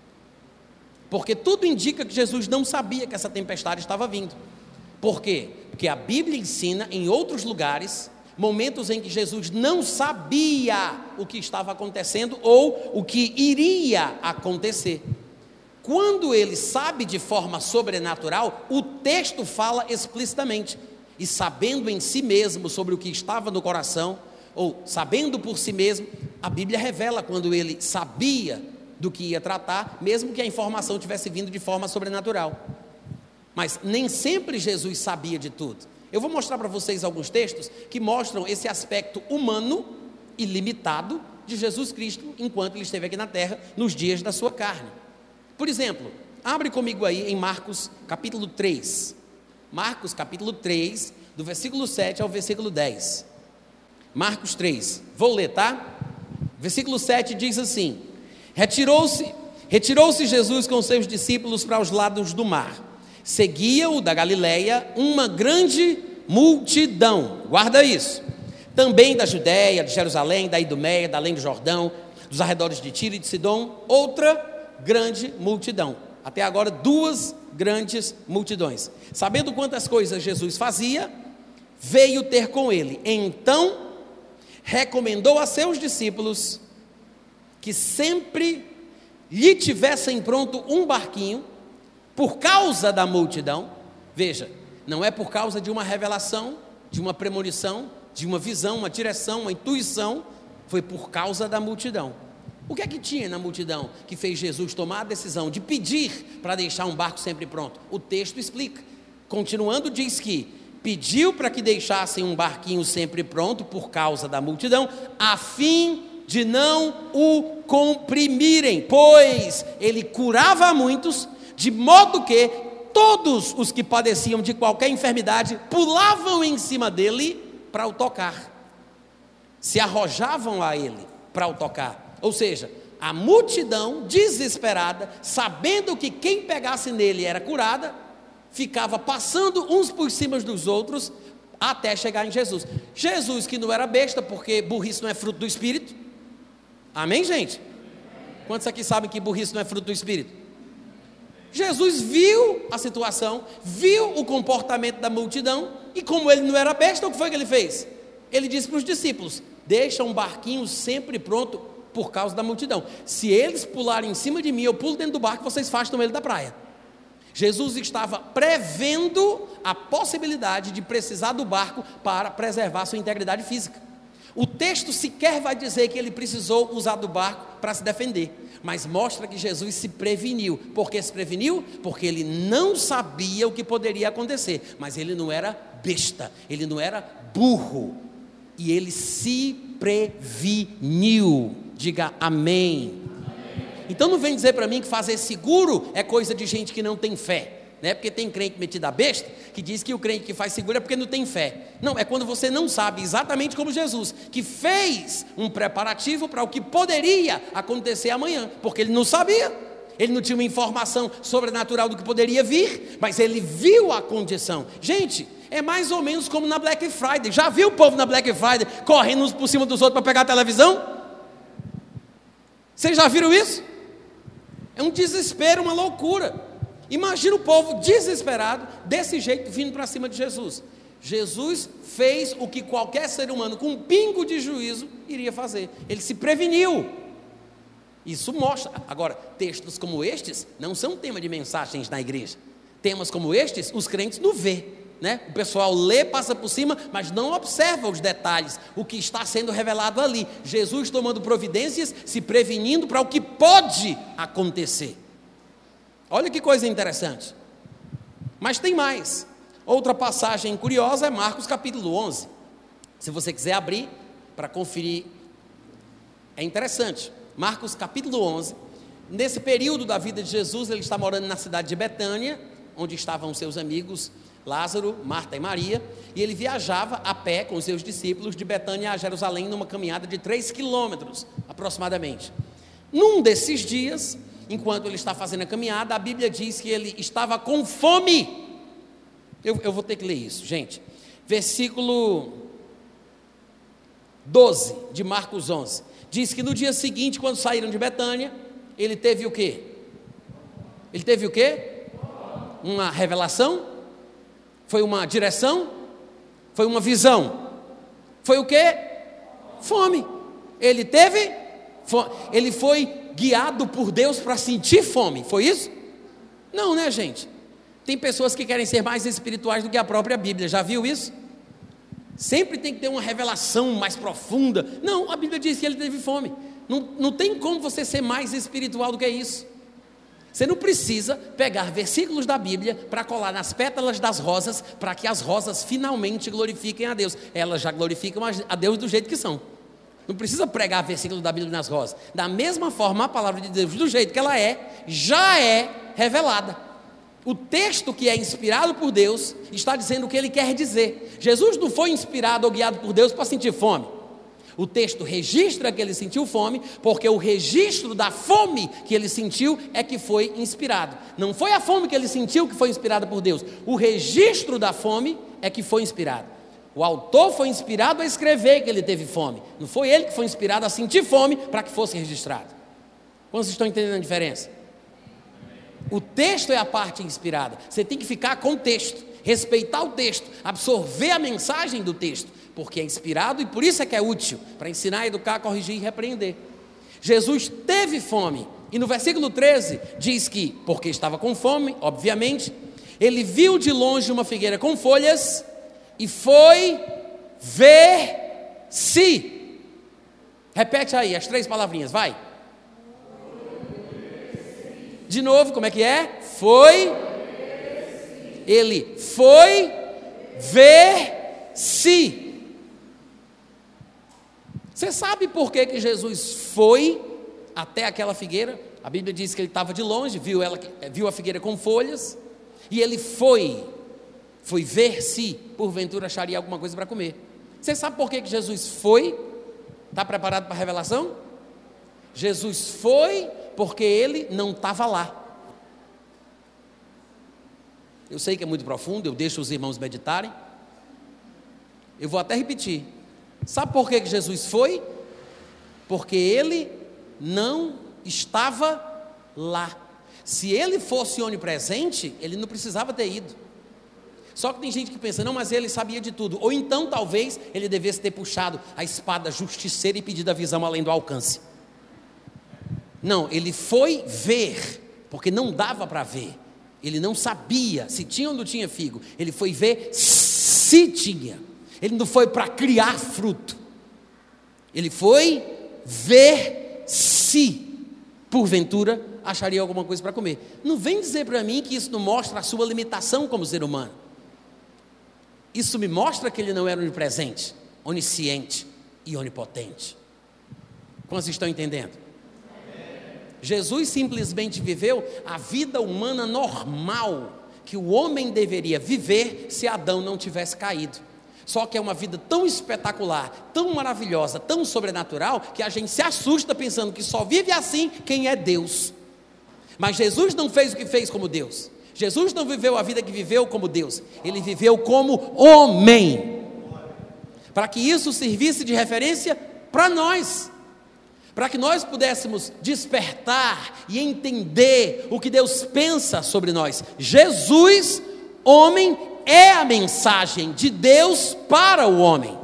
porque tudo indica que Jesus não sabia que essa tempestade estava vindo. Por quê? Porque a Bíblia ensina em outros lugares momentos em que Jesus não sabia o que estava acontecendo ou o que iria acontecer. Quando ele sabe de forma sobrenatural, o texto fala explicitamente, e sabendo em si mesmo sobre o que estava no coração, ou sabendo por si mesmo, a Bíblia revela quando ele sabia do que ia tratar, mesmo que a informação tivesse vindo de forma sobrenatural. Mas nem sempre Jesus sabia de tudo. Eu vou mostrar para vocês alguns textos que mostram esse aspecto humano e limitado de Jesus Cristo enquanto ele esteve aqui na terra, nos dias da sua carne. Por exemplo, abre comigo aí em Marcos capítulo três. Marcos capítulo três, do versículo sete ao versículo dez. Marcos três, vou ler, tá? Versículo sete diz assim: Retirou-se, retirou-se Jesus com seus discípulos para os lados do mar. Seguia-o da Galileia uma grande multidão, guarda isso, também da Judéia, de Jerusalém, da Idumeia, da além do Jordão, dos arredores de Tiro e de Sidom, outra grande multidão. Até agora duas grandes multidões. Sabendo quantas coisas Jesus fazia, veio ter com ele. Então, recomendou a seus discípulos que sempre lhe tivessem pronto um barquinho, por causa da multidão. Veja, não é por causa de uma revelação, de uma premonição, de uma visão, uma direção, uma intuição, foi por causa da multidão. O que é que tinha na multidão que fez Jesus tomar a decisão de pedir para deixar um barco sempre pronto? O texto explica. Continuando, diz que pediu para que deixassem um barquinho sempre pronto por causa da multidão, a fim de não o comprimirem, pois ele curava a muitos, de modo que todos os que padeciam de qualquer enfermidade pulavam em cima dele para o tocar, se arrojavam a ele para o tocar. Ou seja, a multidão desesperada, sabendo que quem pegasse nele era curada, ficava passando uns por cima dos outros até chegar em Jesus. Jesus, que não era besta, porque burrice não é fruto do Espírito. Amém, gente? Quantos aqui sabem que burrice não é fruto do Espírito? Jesus viu a situação, viu o comportamento da multidão, e como ele não era besta, o que foi que ele fez? Ele disse para os discípulos: deixa um barquinho sempre pronto por causa da multidão. Se eles pularem em cima de mim, eu pulo dentro do barco, vocês afastam ele da praia. Jesus estava prevendo a possibilidade de precisar do barco para preservar sua integridade física. O texto sequer vai dizer que ele precisou usar do barco para se defender, mas mostra que Jesus se preveniu. Por que se preveniu? Porque ele não sabia o que poderia acontecer, mas ele não era besta, ele não era burro, e ele se preveniu. Diga amém. Então não vem dizer para mim que fazer seguro é coisa de gente que não tem fé, né? Porque tem crente metido a besta que diz que o crente que faz seguro é porque não tem fé. Não, é quando você não sabe, exatamente como Jesus, que fez um preparativo para o que poderia acontecer amanhã, porque ele não sabia, ele não tinha uma informação sobrenatural do que poderia vir, mas ele viu a condição. Gente, é mais ou menos como na Black Friday. Já viu o povo na Black Friday correndo uns por cima dos outros para pegar a televisão? Vocês já viram isso? É um desespero, uma loucura. Imagina o povo desesperado, desse jeito, vindo para cima de Jesus. Jesus fez o que qualquer ser humano com um pingo de juízo iria fazer. Ele se preveniu. Isso mostra. Agora, textos como estes não são tema de mensagens na igreja. Temas como estes, os crentes não vê, né? O pessoal lê, passa por cima, mas não observa os detalhes, o que está sendo revelado ali. Jesus tomando providências, se prevenindo para o que pode acontecer. Olha que coisa interessante. Mas tem mais. Outra passagem curiosa é Marcos capítulo onze. Se você quiser abrir para conferir, é interessante. Marcos capítulo onze. Nesse período da vida de Jesus, ele está morando na cidade de Betânia, onde estavam seus amigos Lázaro, Marta e Maria, e ele viajava a pé com os seus discípulos de Betânia a Jerusalém, numa caminhada de três quilômetros aproximadamente. Num desses dias, enquanto ele está fazendo a caminhada, a Bíblia diz que ele estava com fome. Eu, eu vou ter que ler isso, gente. Versículo doze de Marcos onze. Diz que no dia seguinte, quando saíram de Betânia, ele teve o quê? Ele teve o quê? Uma revelação? Foi uma direção? Foi uma visão? Foi o quê? Fome. Ele teve fome. Ele foi guiado por Deus para sentir fome, foi isso? Não, né, gente? Tem pessoas que querem ser mais espirituais do que a própria Bíblia, já viu isso? Sempre tem que ter uma revelação mais profunda. Não, a Bíblia diz que ele teve fome. Não, não tem como você ser mais espiritual do que isso. Você não precisa pegar versículos da Bíblia para colar nas pétalas das rosas, para que as rosas finalmente glorifiquem a Deus. Elas já glorificam a Deus do jeito que são. Não precisa pregar versículos da Bíblia nas rosas. Da mesma forma, a palavra de Deus, do jeito que ela é, já é revelada. O texto que é inspirado por Deus está dizendo o que ele quer dizer. Jesus não foi inspirado ou guiado por Deus para sentir fome. O texto registra que ele sentiu fome, porque o registro da fome que ele sentiu é que foi inspirado. Não foi a fome que ele sentiu que foi inspirada por Deus. O registro da fome é que foi inspirado. O autor foi inspirado a escrever que ele teve fome. Não foi ele que foi inspirado a sentir fome para que fosse registrado. Quantos estão entendendo a diferença? O texto é a parte inspirada. Você tem que ficar com o texto, respeitar o texto, absorver a mensagem do texto, porque é inspirado e por isso é que é útil, para ensinar, educar, corrigir e repreender. Jesus teve fome, e no versículo treze diz que, porque estava com fome, obviamente, ele viu de longe uma figueira com folhas e foi ver se. Repete aí as três palavrinhas, vai. De novo, como é que é? Foi. Ele foi ver se. Você sabe por que que Jesus foi até aquela figueira? A Bíblia diz que ele estava de longe, viu, ela, viu a figueira com folhas, e ele foi, foi ver se porventura acharia alguma coisa para comer. Você sabe por que que Jesus foi? Está preparado para a revelação? Jesus foi porque ele não estava lá. Eu sei que é muito profundo, eu deixo os irmãos meditarem. Eu vou até repetir. Sabe por que que Jesus foi? Porque ele não estava lá. Se ele fosse onipresente, ele não precisava ter ido. Só que tem gente que pensa, não, mas ele sabia de tudo. Ou então, talvez, ele devesse ter puxado a espada justiceira e pedido a visão além do alcance. Não, ele foi ver, porque não dava para ver. Ele não sabia se tinha ou não tinha figo. Ele foi ver se tinha. Ele não foi para criar fruto. Ele foi ver se, porventura, acharia alguma coisa para comer. Não vem dizer para mim que isso não mostra a sua limitação como ser humano. Isso me mostra que ele não era onipresente, onisciente e onipotente. Quantos estão entendendo? Jesus simplesmente viveu a vida humana normal que o homem deveria viver se Adão não tivesse caído. Só que é uma vida tão espetacular, tão maravilhosa, tão sobrenatural, que a gente se assusta pensando que só vive assim quem é Deus. Mas Jesus não fez o que fez como Deus. Jesus não viveu a vida que viveu como Deus. Ele viveu como homem. Para que isso servisse de referência para nós. Para que nós pudéssemos despertar e entender o que Deus pensa sobre nós. Jesus, homem, é a mensagem de Deus para o homem.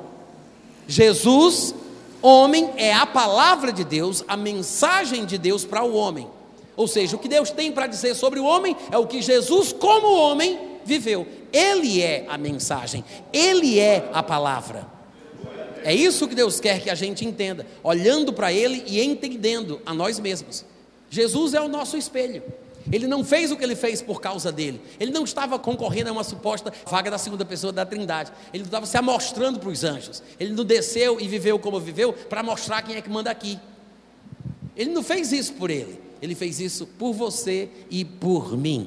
Jesus, homem, é a palavra de Deus, a mensagem de Deus para o homem. Ou seja, o que Deus tem para dizer sobre o homem é o que Jesus, como homem, viveu. Ele é a mensagem, Ele é a palavra. É isso que Deus quer que a gente entenda, olhando para Ele e entendendo a nós mesmos. Jesus é o nosso espelho. Ele não fez o que Ele fez por causa dele. Ele não estava concorrendo a uma suposta vaga da segunda pessoa da Trindade. Ele não estava se amostrando para os anjos. Ele não desceu e viveu como viveu para mostrar quem é que manda aqui. Ele não fez isso por Ele. Ele fez isso por você e por mim.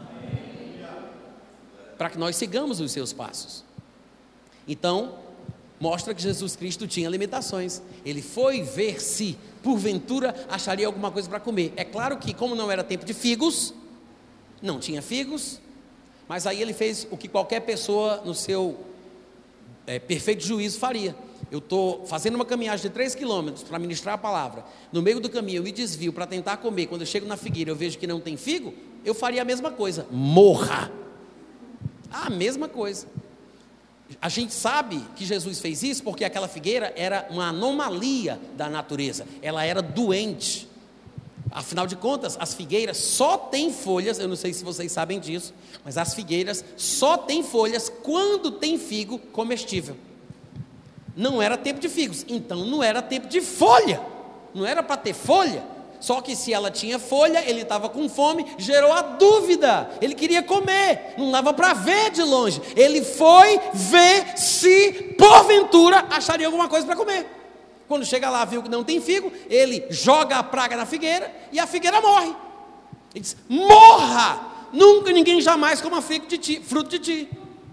Para que nós sigamos os seus passos. Então, mostra que Jesus Cristo tinha limitações. Ele foi ver se, porventura, acharia alguma coisa para comer. É claro que, como não era tempo de figos, não tinha figos, mas aí ele fez o que qualquer pessoa no seu é, perfeito juízo faria. Eu estou fazendo uma caminhagem de três quilômetros para ministrar a palavra. No meio do caminho eu me desvio para tentar comer. Quando eu chego na figueira eu vejo que não tem figo, eu faria a mesma coisa. Morra! A mesma coisa. A gente sabe que Jesus fez isso porque aquela figueira era uma anomalia da natureza. Ela era doente. Afinal de contas, as figueiras só têm folhas, eu não sei se vocês sabem disso, mas as figueiras só têm folhas quando tem figo comestível. Não era tempo de figos, então não era tempo de folha, não era para ter folha. Só que se ela tinha folha, ele estava com fome, gerou a dúvida, ele queria comer, não dava para ver de longe. Ele foi ver se porventura acharia alguma coisa para comer. Quando chega lá, viu que não tem figo, ele joga a praga na figueira e a figueira morre. Ele diz: morra, nunca ninguém jamais coma figo de ti, fruto de ti.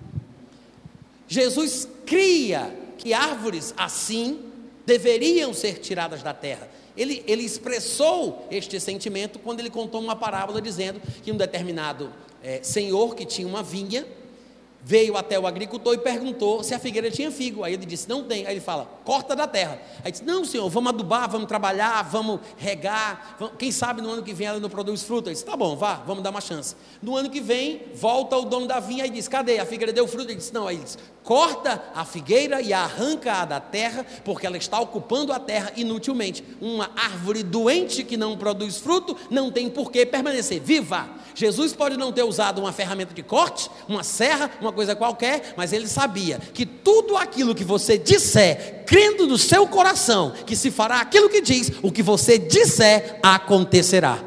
Jesus cria que árvores assim deveriam ser tiradas da terra. Ele, ele expressou este sentimento quando ele contou uma parábola dizendo que um determinado é, senhor que tinha uma vinha veio até o agricultor e perguntou se a figueira tinha figo. Aí ele disse, não tem. Aí ele fala, corta da terra. Aí disse, não senhor, vamos adubar, vamos trabalhar, vamos regar, vamos... quem sabe no ano que vem ela não produz fruta. Ele disse, tá bom, vá, vamos dar uma chance. No ano que vem, volta o dono da vinha e diz, cadê? A figueira deu fruta? Ele disse, não. Aí ele disse, corta a figueira e arranca-a da terra, porque ela está ocupando a terra inutilmente. Uma árvore doente que não produz fruto, não tem por que permanecer viva. Jesus pode não ter usado uma ferramenta de corte, uma serra, uma coisa qualquer, mas ele sabia que tudo aquilo que você disser, crendo no seu coração, que se fará aquilo que diz, o que você disser acontecerá.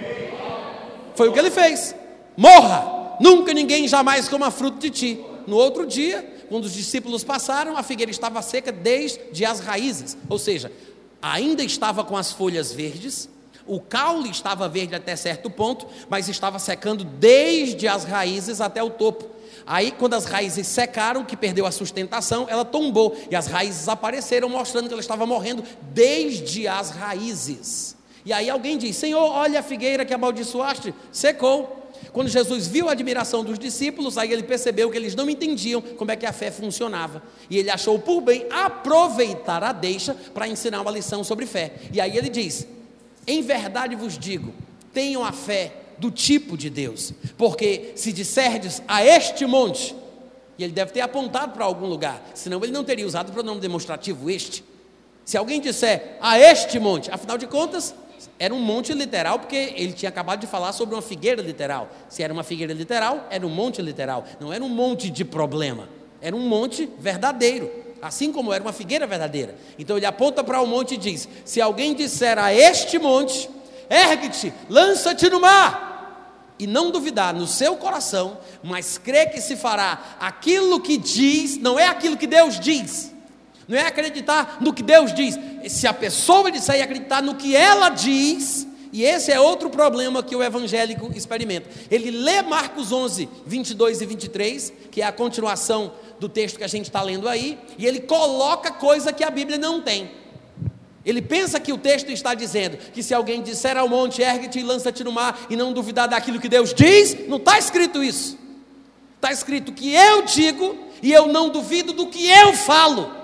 Foi o que ele fez. Morra, nunca ninguém jamais coma fruto de ti. No outro dia, quando os discípulos passaram, a figueira estava seca desde as raízes, ou seja, ainda estava com as folhas verdes, o caule estava verde até certo ponto, mas estava secando desde as raízes até o topo. Aí, quando as raízes secaram, que perdeu a sustentação, ela tombou, e as raízes apareceram, mostrando que ela estava morrendo desde as raízes. E aí alguém diz, Senhor, olha a figueira que amaldiçoaste, secou. Quando Jesus viu a admiração dos discípulos, aí ele percebeu que eles não entendiam como é que a fé funcionava, e ele achou por bem aproveitar a deixa para ensinar uma lição sobre fé. E aí ele diz, em verdade vos digo, tenham a fé do tipo de Deus, porque se disserdes a este monte, e ele deve ter apontado para algum lugar, senão ele não teria usado o pronome demonstrativo este. Se alguém disser a este monte, afinal de contas, era um monte literal, porque ele tinha acabado de falar sobre uma figueira literal. Se era uma figueira literal, era um monte literal, não era um monte de problema, era um monte verdadeiro, assim como era uma figueira verdadeira. Então ele aponta para o monte e diz, se alguém disser a este monte, ergue-te, lança-te no mar, e não duvidar no seu coração, mas crê que se fará aquilo que diz, não é aquilo que Deus diz, não é acreditar no que Deus diz, se a pessoa disser e acreditar no que ela diz, e esse é outro problema que o evangélico experimenta. Ele lê Marcos onze, vinte e dois e vinte e três, que é a continuação do texto que a gente está lendo aí, e ele coloca coisa que a Bíblia não tem. Ele pensa que o texto está dizendo que se alguém disser ao monte, ergue-te e lança-te no mar, e não duvidar daquilo que Deus diz, não está escrito isso. Está escrito que eu digo, e eu não duvido do que eu falo.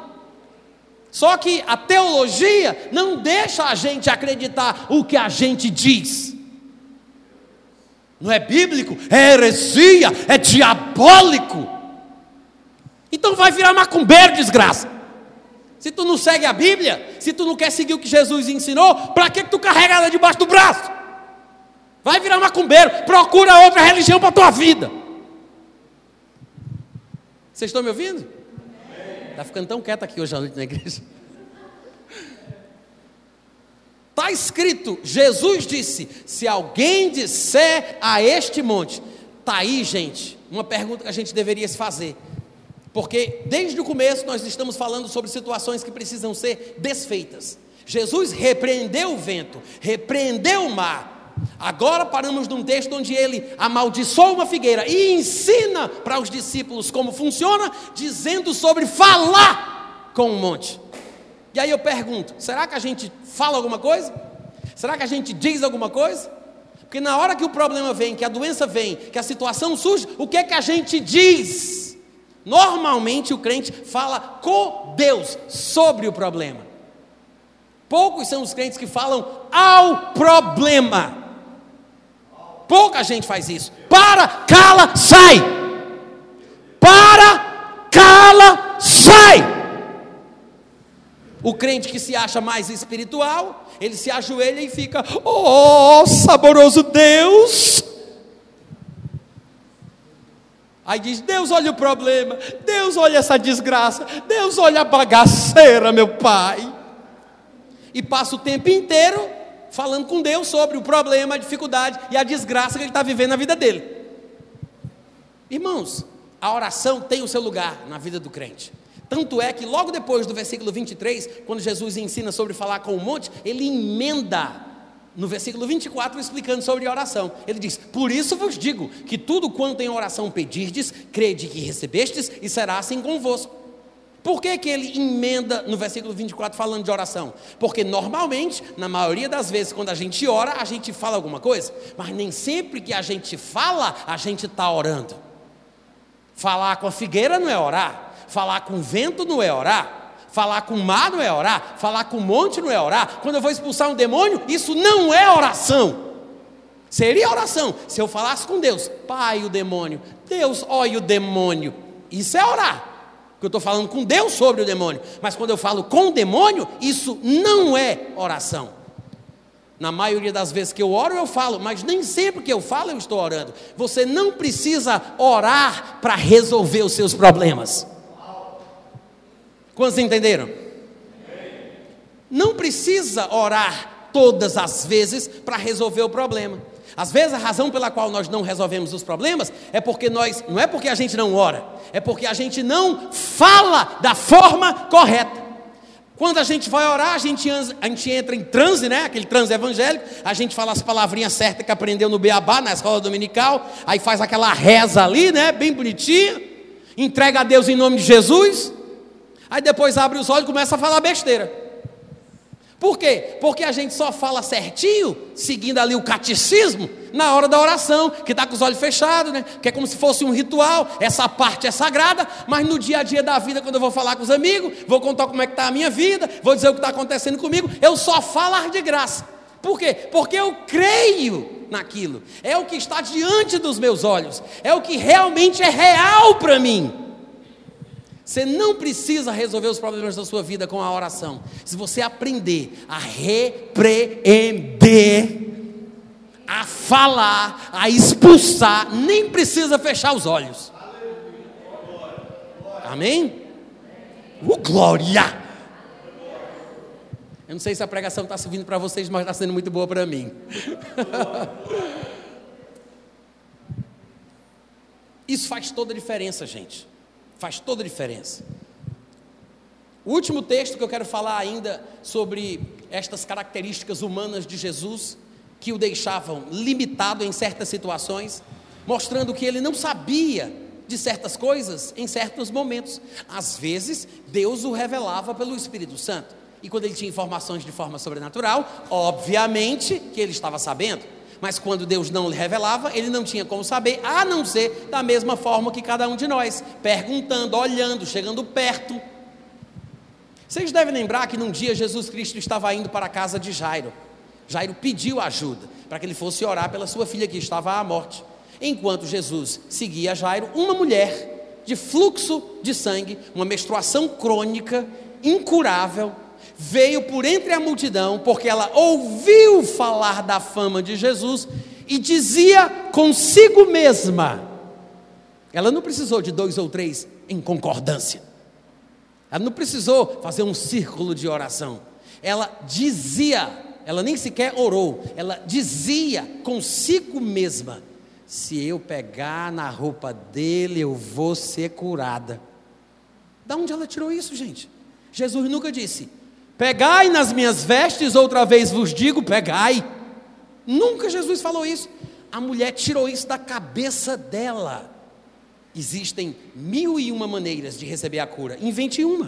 Só que a teologia não deixa a gente acreditar o que a gente diz. Não é bíblico, é heresia, é diabólico. Então vai virar macumbeiro, desgraça. Se tu não segue a Bíblia, se tu não quer seguir o que Jesus ensinou, para que tu carrega ela debaixo do braço? Vai virar macumbeiro, procura outra religião para a tua vida. Vocês estão me ouvindo? Está ficando tão quieto aqui hoje à noite na igreja. Está escrito, Jesus disse, se alguém disser a este monte, está aí, gente, uma pergunta que a gente deveria se fazer, porque desde o começo nós estamos falando sobre situações que precisam ser desfeitas. Jesus repreendeu o vento, repreendeu o mar. Agora paramos num texto onde ele amaldiçoa uma figueira e ensina para os discípulos como funciona, dizendo sobre falar com o monte. E aí eu pergunto, será que a gente fala alguma coisa? Será que a gente diz alguma coisa? Porque na hora que o problema vem, que a doença vem, que a situação surge, o que é que a gente diz? Normalmente o crente fala com Deus sobre o problema. Poucos são os crentes que falam ao problema. Pouca gente faz isso. Para, cala, sai. Para, cala, sai. O crente que se acha mais espiritual, ele se ajoelha e fica, oh, saboroso Deus. Aí diz, Deus olha o problema, Deus olha essa desgraça, Deus olha a bagaceira, meu pai. E passa o tempo inteiro falando com Deus sobre o problema, a dificuldade e a desgraça que ele está vivendo na vida dele. Irmãos, a oração tem o seu lugar na vida do crente. Tanto é que logo depois do versículo vinte e três, quando Jesus ensina sobre falar com o monte, ele emenda no versículo vinte e quatro explicando sobre oração. Ele diz, por isso vos digo, que tudo quanto em oração pedirdes, crede que recebestes e será assim convosco. Por que que ele emenda no versículo vinte e quatro falando de oração? Porque normalmente, na maioria das vezes, quando a gente ora, a gente fala alguma coisa, mas nem sempre que a gente fala, a gente está orando. Falar com a figueira não é orar. Falar com o vento não é orar. Falar com o mar não é orar. Falar com o monte não é orar. Quando eu vou expulsar um demônio, isso não é oração. Seria oração se eu falasse com Deus: Pai, o demônio. Deus, olha o demônio. Isso é orar. Porque eu estou falando com Deus sobre o demônio. Mas quando eu falo com o demônio, isso não é oração. Na maioria das vezes que eu oro, eu falo, mas nem sempre que eu falo, eu estou orando. Você não precisa orar para resolver os seus problemas. Quantos entenderam? Não precisa orar todas as vezes para resolver o problema. Às vezes a razão pela qual nós não resolvemos os problemas é porque nós, não é porque a gente não ora, é porque a gente não fala da forma correta. Quando a gente vai orar, a gente, a gente entra em transe, né? Aquele transe evangélico, a gente fala as palavrinhas certas que aprendeu no Beabá, na escola dominical, aí faz aquela reza ali, né? Bem bonitinha, entrega a Deus em nome de Jesus, aí depois abre os olhos e começa a falar besteira. Por quê? Porque a gente só fala certinho, seguindo ali o catecismo, na hora da oração, que está com os olhos fechados, né? Que é como se fosse um ritual, essa parte é sagrada, mas no dia a dia da vida, quando eu vou falar com os amigos, vou contar como é que está a minha vida, vou dizer o que está acontecendo comigo, eu só falo de graça. Por quê? Porque eu creio naquilo, é o que está diante dos meus olhos, é o que realmente é real para mim. Você não precisa resolver os problemas da sua vida com a oração. Se você aprender a repreender, a falar, a expulsar, nem precisa fechar os olhos. Amém? Uh, glória! Eu não sei se a pregação está servindo para vocês, mas está sendo muito boa para mim. Isso faz toda a diferença, gente. Faz toda a diferença. O último texto que eu quero falar ainda sobre estas características humanas de Jesus, que o deixavam limitado em certas situações, mostrando que ele não sabia de certas coisas em certos momentos. Às vezes, Deus o revelava pelo Espírito Santo. E quando ele tinha informações de forma sobrenatural, obviamente que ele estava sabendo. Mas quando Deus não lhe revelava, ele não tinha como saber, a não ser da mesma forma que cada um de nós, perguntando, olhando, chegando perto. Vocês devem lembrar que num dia Jesus Cristo estava indo para a casa de Jairo. Jairo pediu ajuda para que ele fosse orar pela sua filha que estava à morte. Enquanto Jesus seguia Jairo, uma mulher de fluxo de sangue, uma menstruação crônica, incurável, veio por entre a multidão, porque ela ouviu falar da fama de Jesus e dizia consigo mesma. Ela não precisou de dois ou três em concordância, ela não precisou fazer um círculo de oração, ela dizia, ela nem sequer orou, ela dizia consigo mesma: se eu pegar na roupa dele, eu vou ser curada. Da onde ela tirou isso, gente? Jesus nunca disse: pegai nas minhas vestes, outra vez vos digo, pegai. Nunca Jesus falou isso. A mulher tirou isso da cabeça dela. Existem mil e uma maneiras de receber a cura. Invente uma.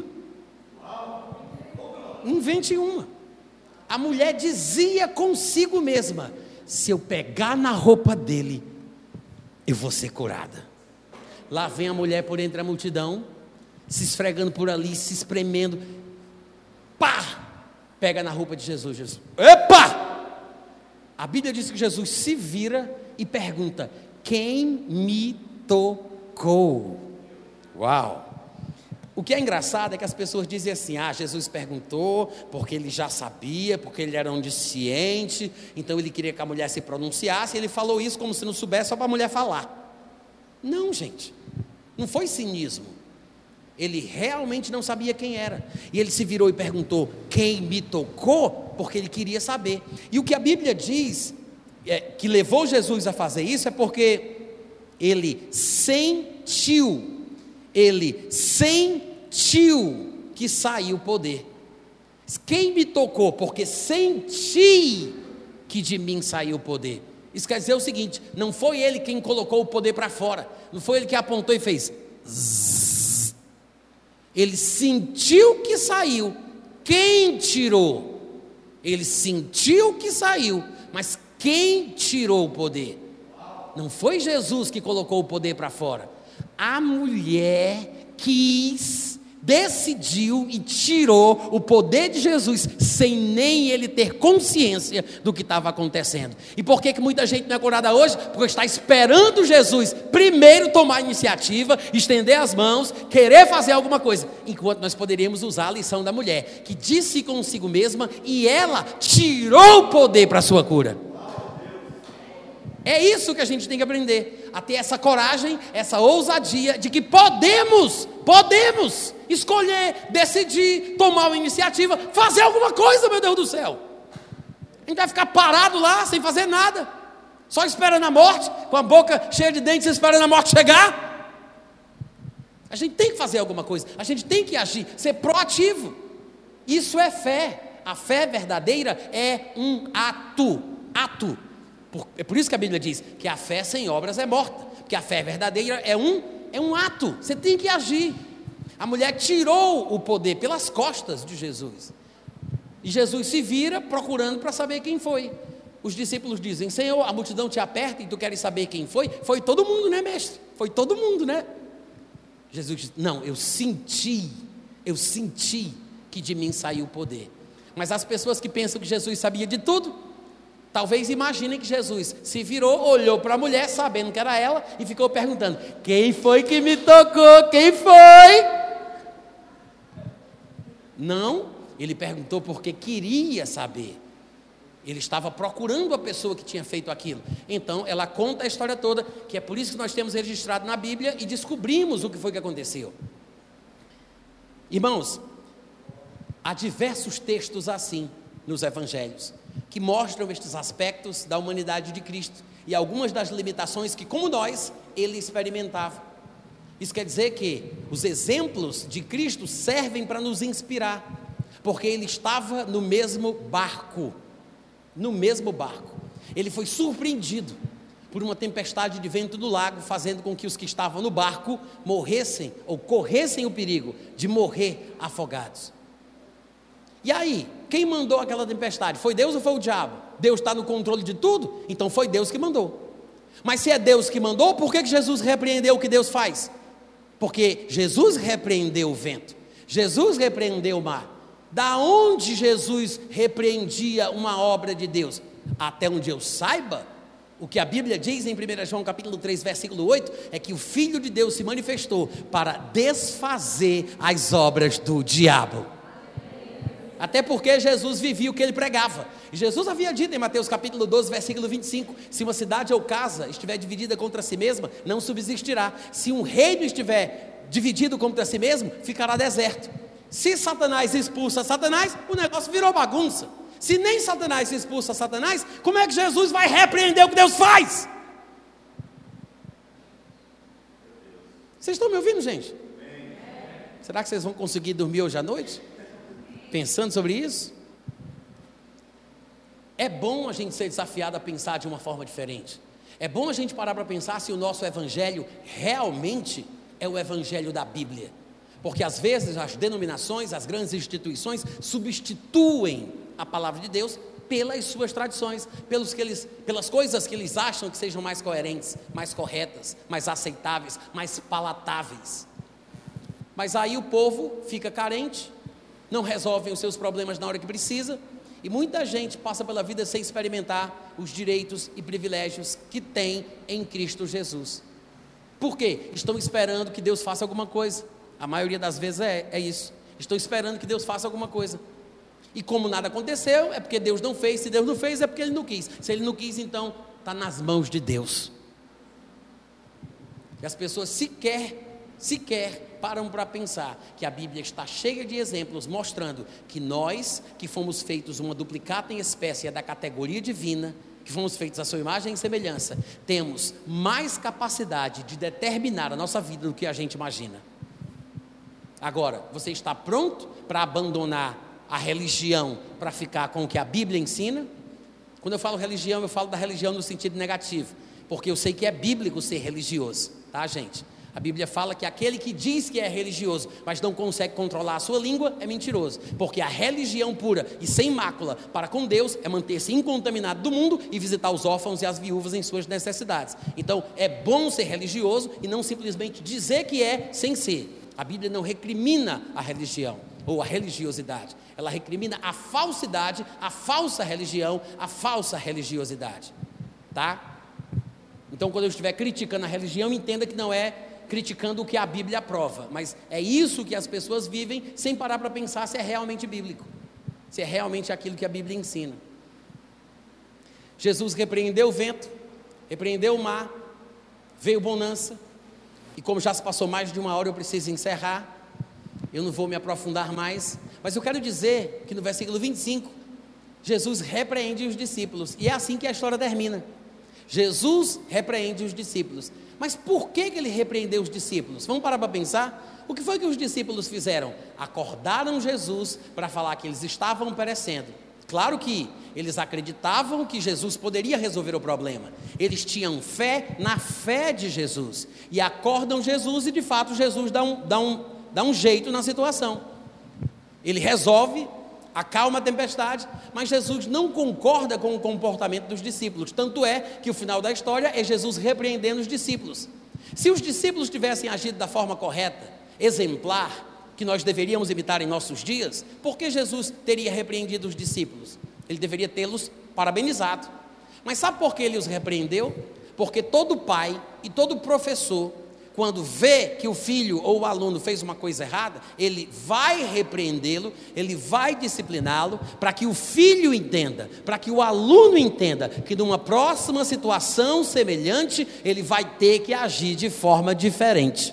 Invente uma. A mulher dizia consigo mesma: se eu pegar na roupa dele, eu vou ser curada. Lá vem a mulher por entre a multidão, se esfregando por ali, se espremendo. Pá! Pega na roupa de Jesus. Jesus. Epa! A Bíblia diz que Jesus se vira e pergunta: quem me tocou? Uau! O que é engraçado é que as pessoas dizem assim: ah, Jesus perguntou porque ele já sabia, porque ele era onisciente, então ele queria que a mulher se pronunciasse, e ele falou isso como se não soubesse, só para a mulher falar. Não, gente, não foi cinismo. Ele realmente não sabia quem era, e ele se virou e perguntou: quem me tocou? Porque ele queria saber. E o que a Bíblia diz é, que levou Jesus a fazer isso, é porque ele sentiu, ele sentiu que saiu o poder. Quem me tocou? Porque senti que de mim saiu o poder. Isso quer dizer o seguinte: não foi ele quem colocou o poder para fora, não foi ele que apontou e fez zzz. Ele sentiu que saiu. Quem tirou? Ele sentiu que saiu, mas quem tirou o poder? Não foi Jesus que colocou o poder para fora. A mulher quis, decidiu e tirou o poder de Jesus sem nem ele ter consciência do que estava acontecendo. E por que que muita gente não é curada hoje? Porque está esperando Jesus primeiro tomar a iniciativa, estender as mãos, querer fazer alguma coisa, enquanto nós poderíamos usar a lição da mulher, que disse consigo mesma e ela tirou o poder para a sua cura. É isso que a gente tem que aprender, a ter essa coragem, essa ousadia de que podemos, podemos escolher, decidir, tomar uma iniciativa, fazer alguma coisa, meu Deus do céu. A gente vai ficar parado lá, sem fazer nada, só esperando a morte, com a boca cheia de dentes, esperando a morte chegar. A gente tem que fazer alguma coisa, a gente tem que agir, ser proativo. Isso é fé. A fé verdadeira é um ato, ato. É por isso que a Bíblia diz que a fé sem obras é morta, porque a fé verdadeira é um, é um ato, você tem que agir. A mulher tirou o poder pelas costas de Jesus, e Jesus se vira procurando para saber quem foi. Os discípulos dizem: Senhor, a multidão te aperta e tu queres saber quem foi? Foi todo mundo, né, mestre? Foi todo mundo, né? Jesus diz: não, eu senti, eu senti que de mim saiu o poder. Mas as pessoas que pensam que Jesus sabia de tudo, talvez imaginem que Jesus se virou, olhou para a mulher, sabendo que era ela, e ficou perguntando: quem foi que me tocou? Quem foi? Não, ele perguntou porque queria saber. Ele estava procurando a pessoa que tinha feito aquilo. Então ela conta a história toda, que é por isso que nós temos registrado na Bíblia e descobrimos o que foi que aconteceu. Irmãos, há diversos textos assim nos evangelhos, que mostram estes aspectos da humanidade de Cristo e algumas das limitações que, como nós, ele experimentava. Isso quer dizer que os exemplos de Cristo servem para nos inspirar, porque ele estava no mesmo barco, no mesmo barco. Ele foi surpreendido por uma tempestade de vento do lago, fazendo com que os que estavam no barco morressem ou corressem o perigo de morrer afogados. E aí, quem mandou aquela tempestade? Foi Deus ou foi o diabo? Deus está no controle de tudo? Então foi Deus que mandou. Mas se é Deus que mandou, por que que Jesus repreendeu o que Deus faz? Porque Jesus repreendeu o vento, Jesus repreendeu o mar. Da onde Jesus repreendia uma obra de Deus? Até onde eu saiba, o que a Bíblia diz em primeiro João capítulo três, versículo oito, é que o Filho de Deus se manifestou para desfazer as obras do diabo. Até porque Jesus vivia o que ele pregava. Jesus havia dito em Mateus capítulo doze, versículo vinte e cinco, se uma cidade ou casa estiver dividida contra si mesma, não subsistirá. Se um reino estiver dividido contra si mesmo, ficará deserto. Se Satanás expulsa Satanás, o negócio virou bagunça. Se nem Satanás expulsa Satanás, como é que Jesus vai repreender o que Deus faz? Vocês estão me ouvindo, gente? Será que vocês vão conseguir dormir hoje à noite? Pensando sobre isso? É bom a gente ser desafiado a pensar de uma forma diferente. É bom a gente parar para pensar se o nosso evangelho realmente é o evangelho da Bíblia. Porque às vezes as denominações, as grandes instituições substituem a palavra de Deus pelas suas tradições, pelos que eles, pelas coisas que eles acham que sejam mais coerentes, mais corretas, mais aceitáveis, mais palatáveis. Mas aí o povo fica carente, não resolvem os seus problemas na hora que precisa, e muita gente passa pela vida sem experimentar os direitos e privilégios que tem em Cristo Jesus. Por quê? Estão esperando que Deus faça alguma coisa. A maioria das vezes é, é isso. Estão esperando que Deus faça alguma coisa. E como nada aconteceu, é porque Deus não fez. Se Deus não fez, é porque Ele não quis. Se Ele não quis, então está nas mãos de Deus. E as pessoas sequer, sequer param para pensar que a Bíblia está cheia de exemplos mostrando que nós, que fomos feitos uma duplicata em espécie da categoria divina, que fomos feitos à sua imagem e semelhança, temos mais capacidade de determinar a nossa vida do que a gente imagina. Agora, você está pronto para abandonar a religião para ficar com o que a Bíblia ensina? Quando eu falo religião, eu falo da religião no sentido negativo, porque eu sei que é bíblico ser religioso, tá, gente? A Bíblia fala que aquele que diz que é religioso, mas não consegue controlar a sua língua, é mentiroso. Porque a religião pura e sem mácula para com Deus é manter-se incontaminado do mundo e visitar os órfãos e as viúvas em suas necessidades. Então, é bom ser religioso e não simplesmente dizer que é sem ser. A Bíblia não recrimina a religião ou a religiosidade. Ela recrimina a falsidade, a falsa religião, a falsa religiosidade. Tá? Então, quando eu estiver criticando a religião, entenda que não é criticando o que a Bíblia aprova, mas é isso que as pessoas vivem sem parar para pensar se é realmente bíblico, se é realmente aquilo que a Bíblia ensina. Jesus repreendeu o vento, repreendeu o mar, veio bonança, e como já se passou mais de uma hora, eu preciso encerrar, eu não vou me aprofundar mais, mas eu quero dizer que no versículo vinte e cinco, Jesus repreende os discípulos, e é assim que a história termina. Jesus repreende os discípulos. Mas por que que ele repreendeu os discípulos? Vamos parar para pensar? O que foi que os discípulos fizeram? Acordaram Jesus para falar que eles estavam perecendo. Claro que eles acreditavam que Jesus poderia resolver o problema. Eles tinham fé na fé de Jesus. E acordam Jesus e de fato Jesus dá um, dá um, dá um jeito na situação. Ele resolve, acalma a tempestade, mas Jesus não concorda com o comportamento dos discípulos, tanto é que o final da história é Jesus repreendendo os discípulos. Se os discípulos tivessem agido da forma correta, exemplar, que nós deveríamos imitar em nossos dias, por que Jesus teria repreendido os discípulos? Ele deveria tê-los parabenizado. Mas sabe por que ele os repreendeu? Porque todo pai e todo professor, quando vê que o filho ou o aluno fez uma coisa errada, ele vai repreendê-lo, ele vai discipliná-lo, para que o filho entenda, para que o aluno entenda, que numa próxima situação semelhante, ele vai ter que agir de forma diferente.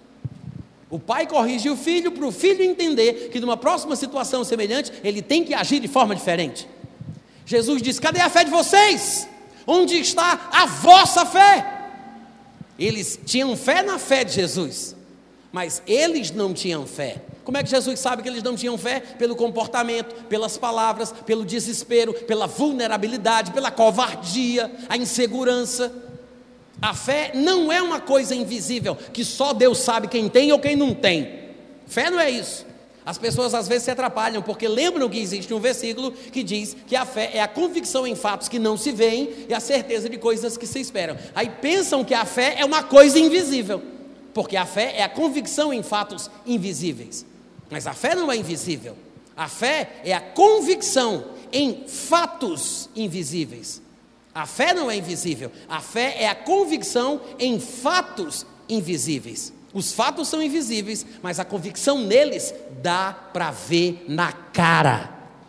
O pai corrige o filho, para o filho entender que numa próxima situação semelhante, ele tem que agir de forma diferente. Jesus diz: cadê a fé de vocês? Onde está a vossa fé? Eles tinham fé na fé de Jesus, mas eles não tinham fé. Como é que Jesus sabe que eles não tinham fé? Pelo comportamento, pelas palavras, pelo desespero, pela vulnerabilidade, pela covardia, a insegurança. A fé não é uma coisa invisível, que só Deus sabe quem tem ou quem não tem. Fé não é isso. As pessoas às vezes se atrapalham, porque lembram que existe um versículo que diz que a fé é a convicção em fatos que não se veem e a certeza de coisas que se esperam. Aí pensam que a fé é uma coisa invisível, porque a fé é a convicção em fatos invisíveis. Mas a fé não é invisível. A fé é a convicção em fatos invisíveis. A fé não é invisível. A fé é a convicção em fatos invisíveis. Os fatos são invisíveis, mas a convicção neles dá para ver na cara.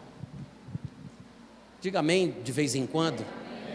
Diga amém de vez em quando.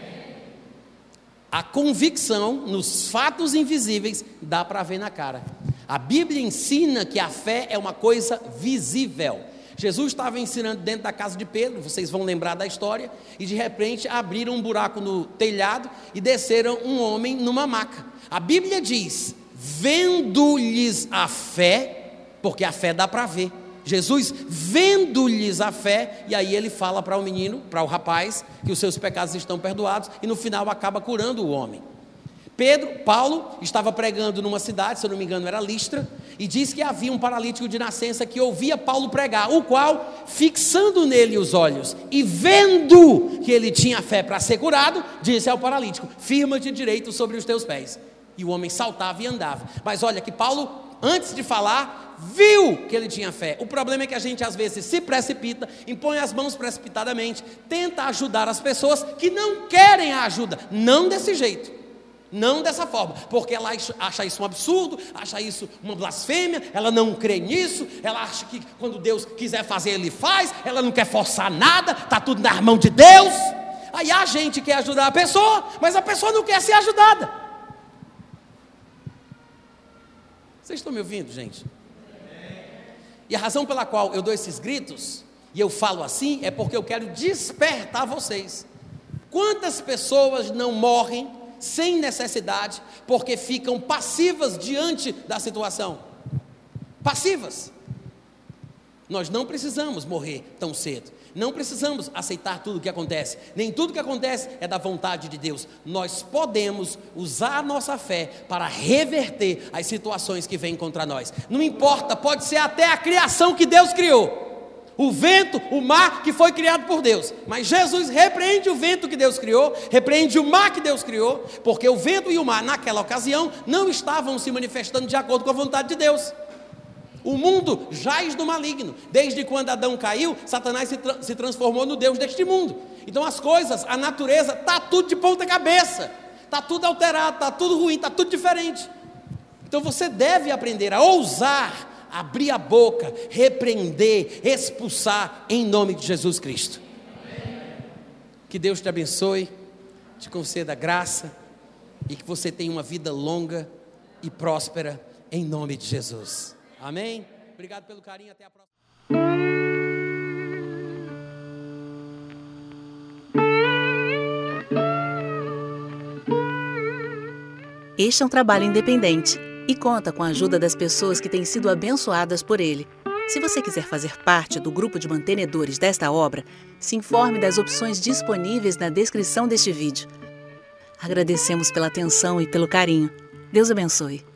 A convicção nos fatos invisíveis dá para ver na cara. A Bíblia ensina que a fé é uma coisa visível. Jesus estava ensinando dentro da casa de Pedro, vocês vão lembrar da história, e de repente abriram um buraco no telhado e desceram um homem numa maca. A Bíblia diz: vendo-lhes a fé, porque a fé dá para ver. Jesus vendo-lhes a fé, e aí ele fala para o menino, para o rapaz, que os seus pecados estão perdoados, e no final acaba curando o homem. Pedro, Paulo, estava pregando numa cidade, se eu não me engano era Listra, e diz que havia um paralítico de nascença que ouvia Paulo pregar, o qual, fixando nele os olhos e vendo que ele tinha fé para ser curado, disse ao paralítico: firma-te direito sobre os teus pés. E o homem saltava e andava. Mas olha que Paulo, antes de falar, viu que ele tinha fé. O problema é que a gente às vezes se precipita, impõe as mãos precipitadamente, tenta ajudar as pessoas que não querem a ajuda, não desse jeito. Não dessa forma, porque ela acha isso um absurdo, acha isso uma blasfêmia, ela não crê nisso, ela acha que quando Deus quiser fazer, Ele faz, ela não quer forçar nada, está tudo na mão de Deus. Aí a gente quer ajudar a pessoa, mas a pessoa não quer ser ajudada. Vocês estão me ouvindo, gente? E a razão pela qual eu dou esses gritos, e eu falo assim, é porque eu quero despertar vocês. Quantas pessoas não morrem sem necessidade, porque ficam passivas diante da situação? Passivas. Nós não precisamos morrer tão cedo. Não precisamos aceitar tudo o que acontece. Nem tudo que acontece é da vontade de Deus. Nós podemos usar a nossa fé para reverter as situações que vêm contra nós. Não importa, pode ser até a criação que Deus criou. O vento, o mar que foi criado por Deus. Mas Jesus repreende o vento que Deus criou, repreende o mar que Deus criou, porque o vento e o mar, naquela ocasião, não estavam se manifestando de acordo com a vontade de Deus. O mundo jaz do maligno. Desde quando Adão caiu, Satanás se, tra- se transformou no Deus deste mundo. Então as coisas, a natureza, está tudo de ponta cabeça. Está tudo alterado, está tudo ruim, está tudo diferente. Então você deve aprender a ousar, abrir a boca, repreender, expulsar em nome de Jesus Cristo. Que Deus te abençoe, te conceda graça e que você tenha uma vida longa e próspera em nome de Jesus. Amém? Obrigado pelo carinho, até a próxima. Este é um trabalho independente e conta com a ajuda das pessoas que têm sido abençoadas por ele. Se você quiser fazer parte do grupo de mantenedores desta obra, se informe das opções disponíveis na descrição deste vídeo. Agradecemos pela atenção e pelo carinho. Deus abençoe.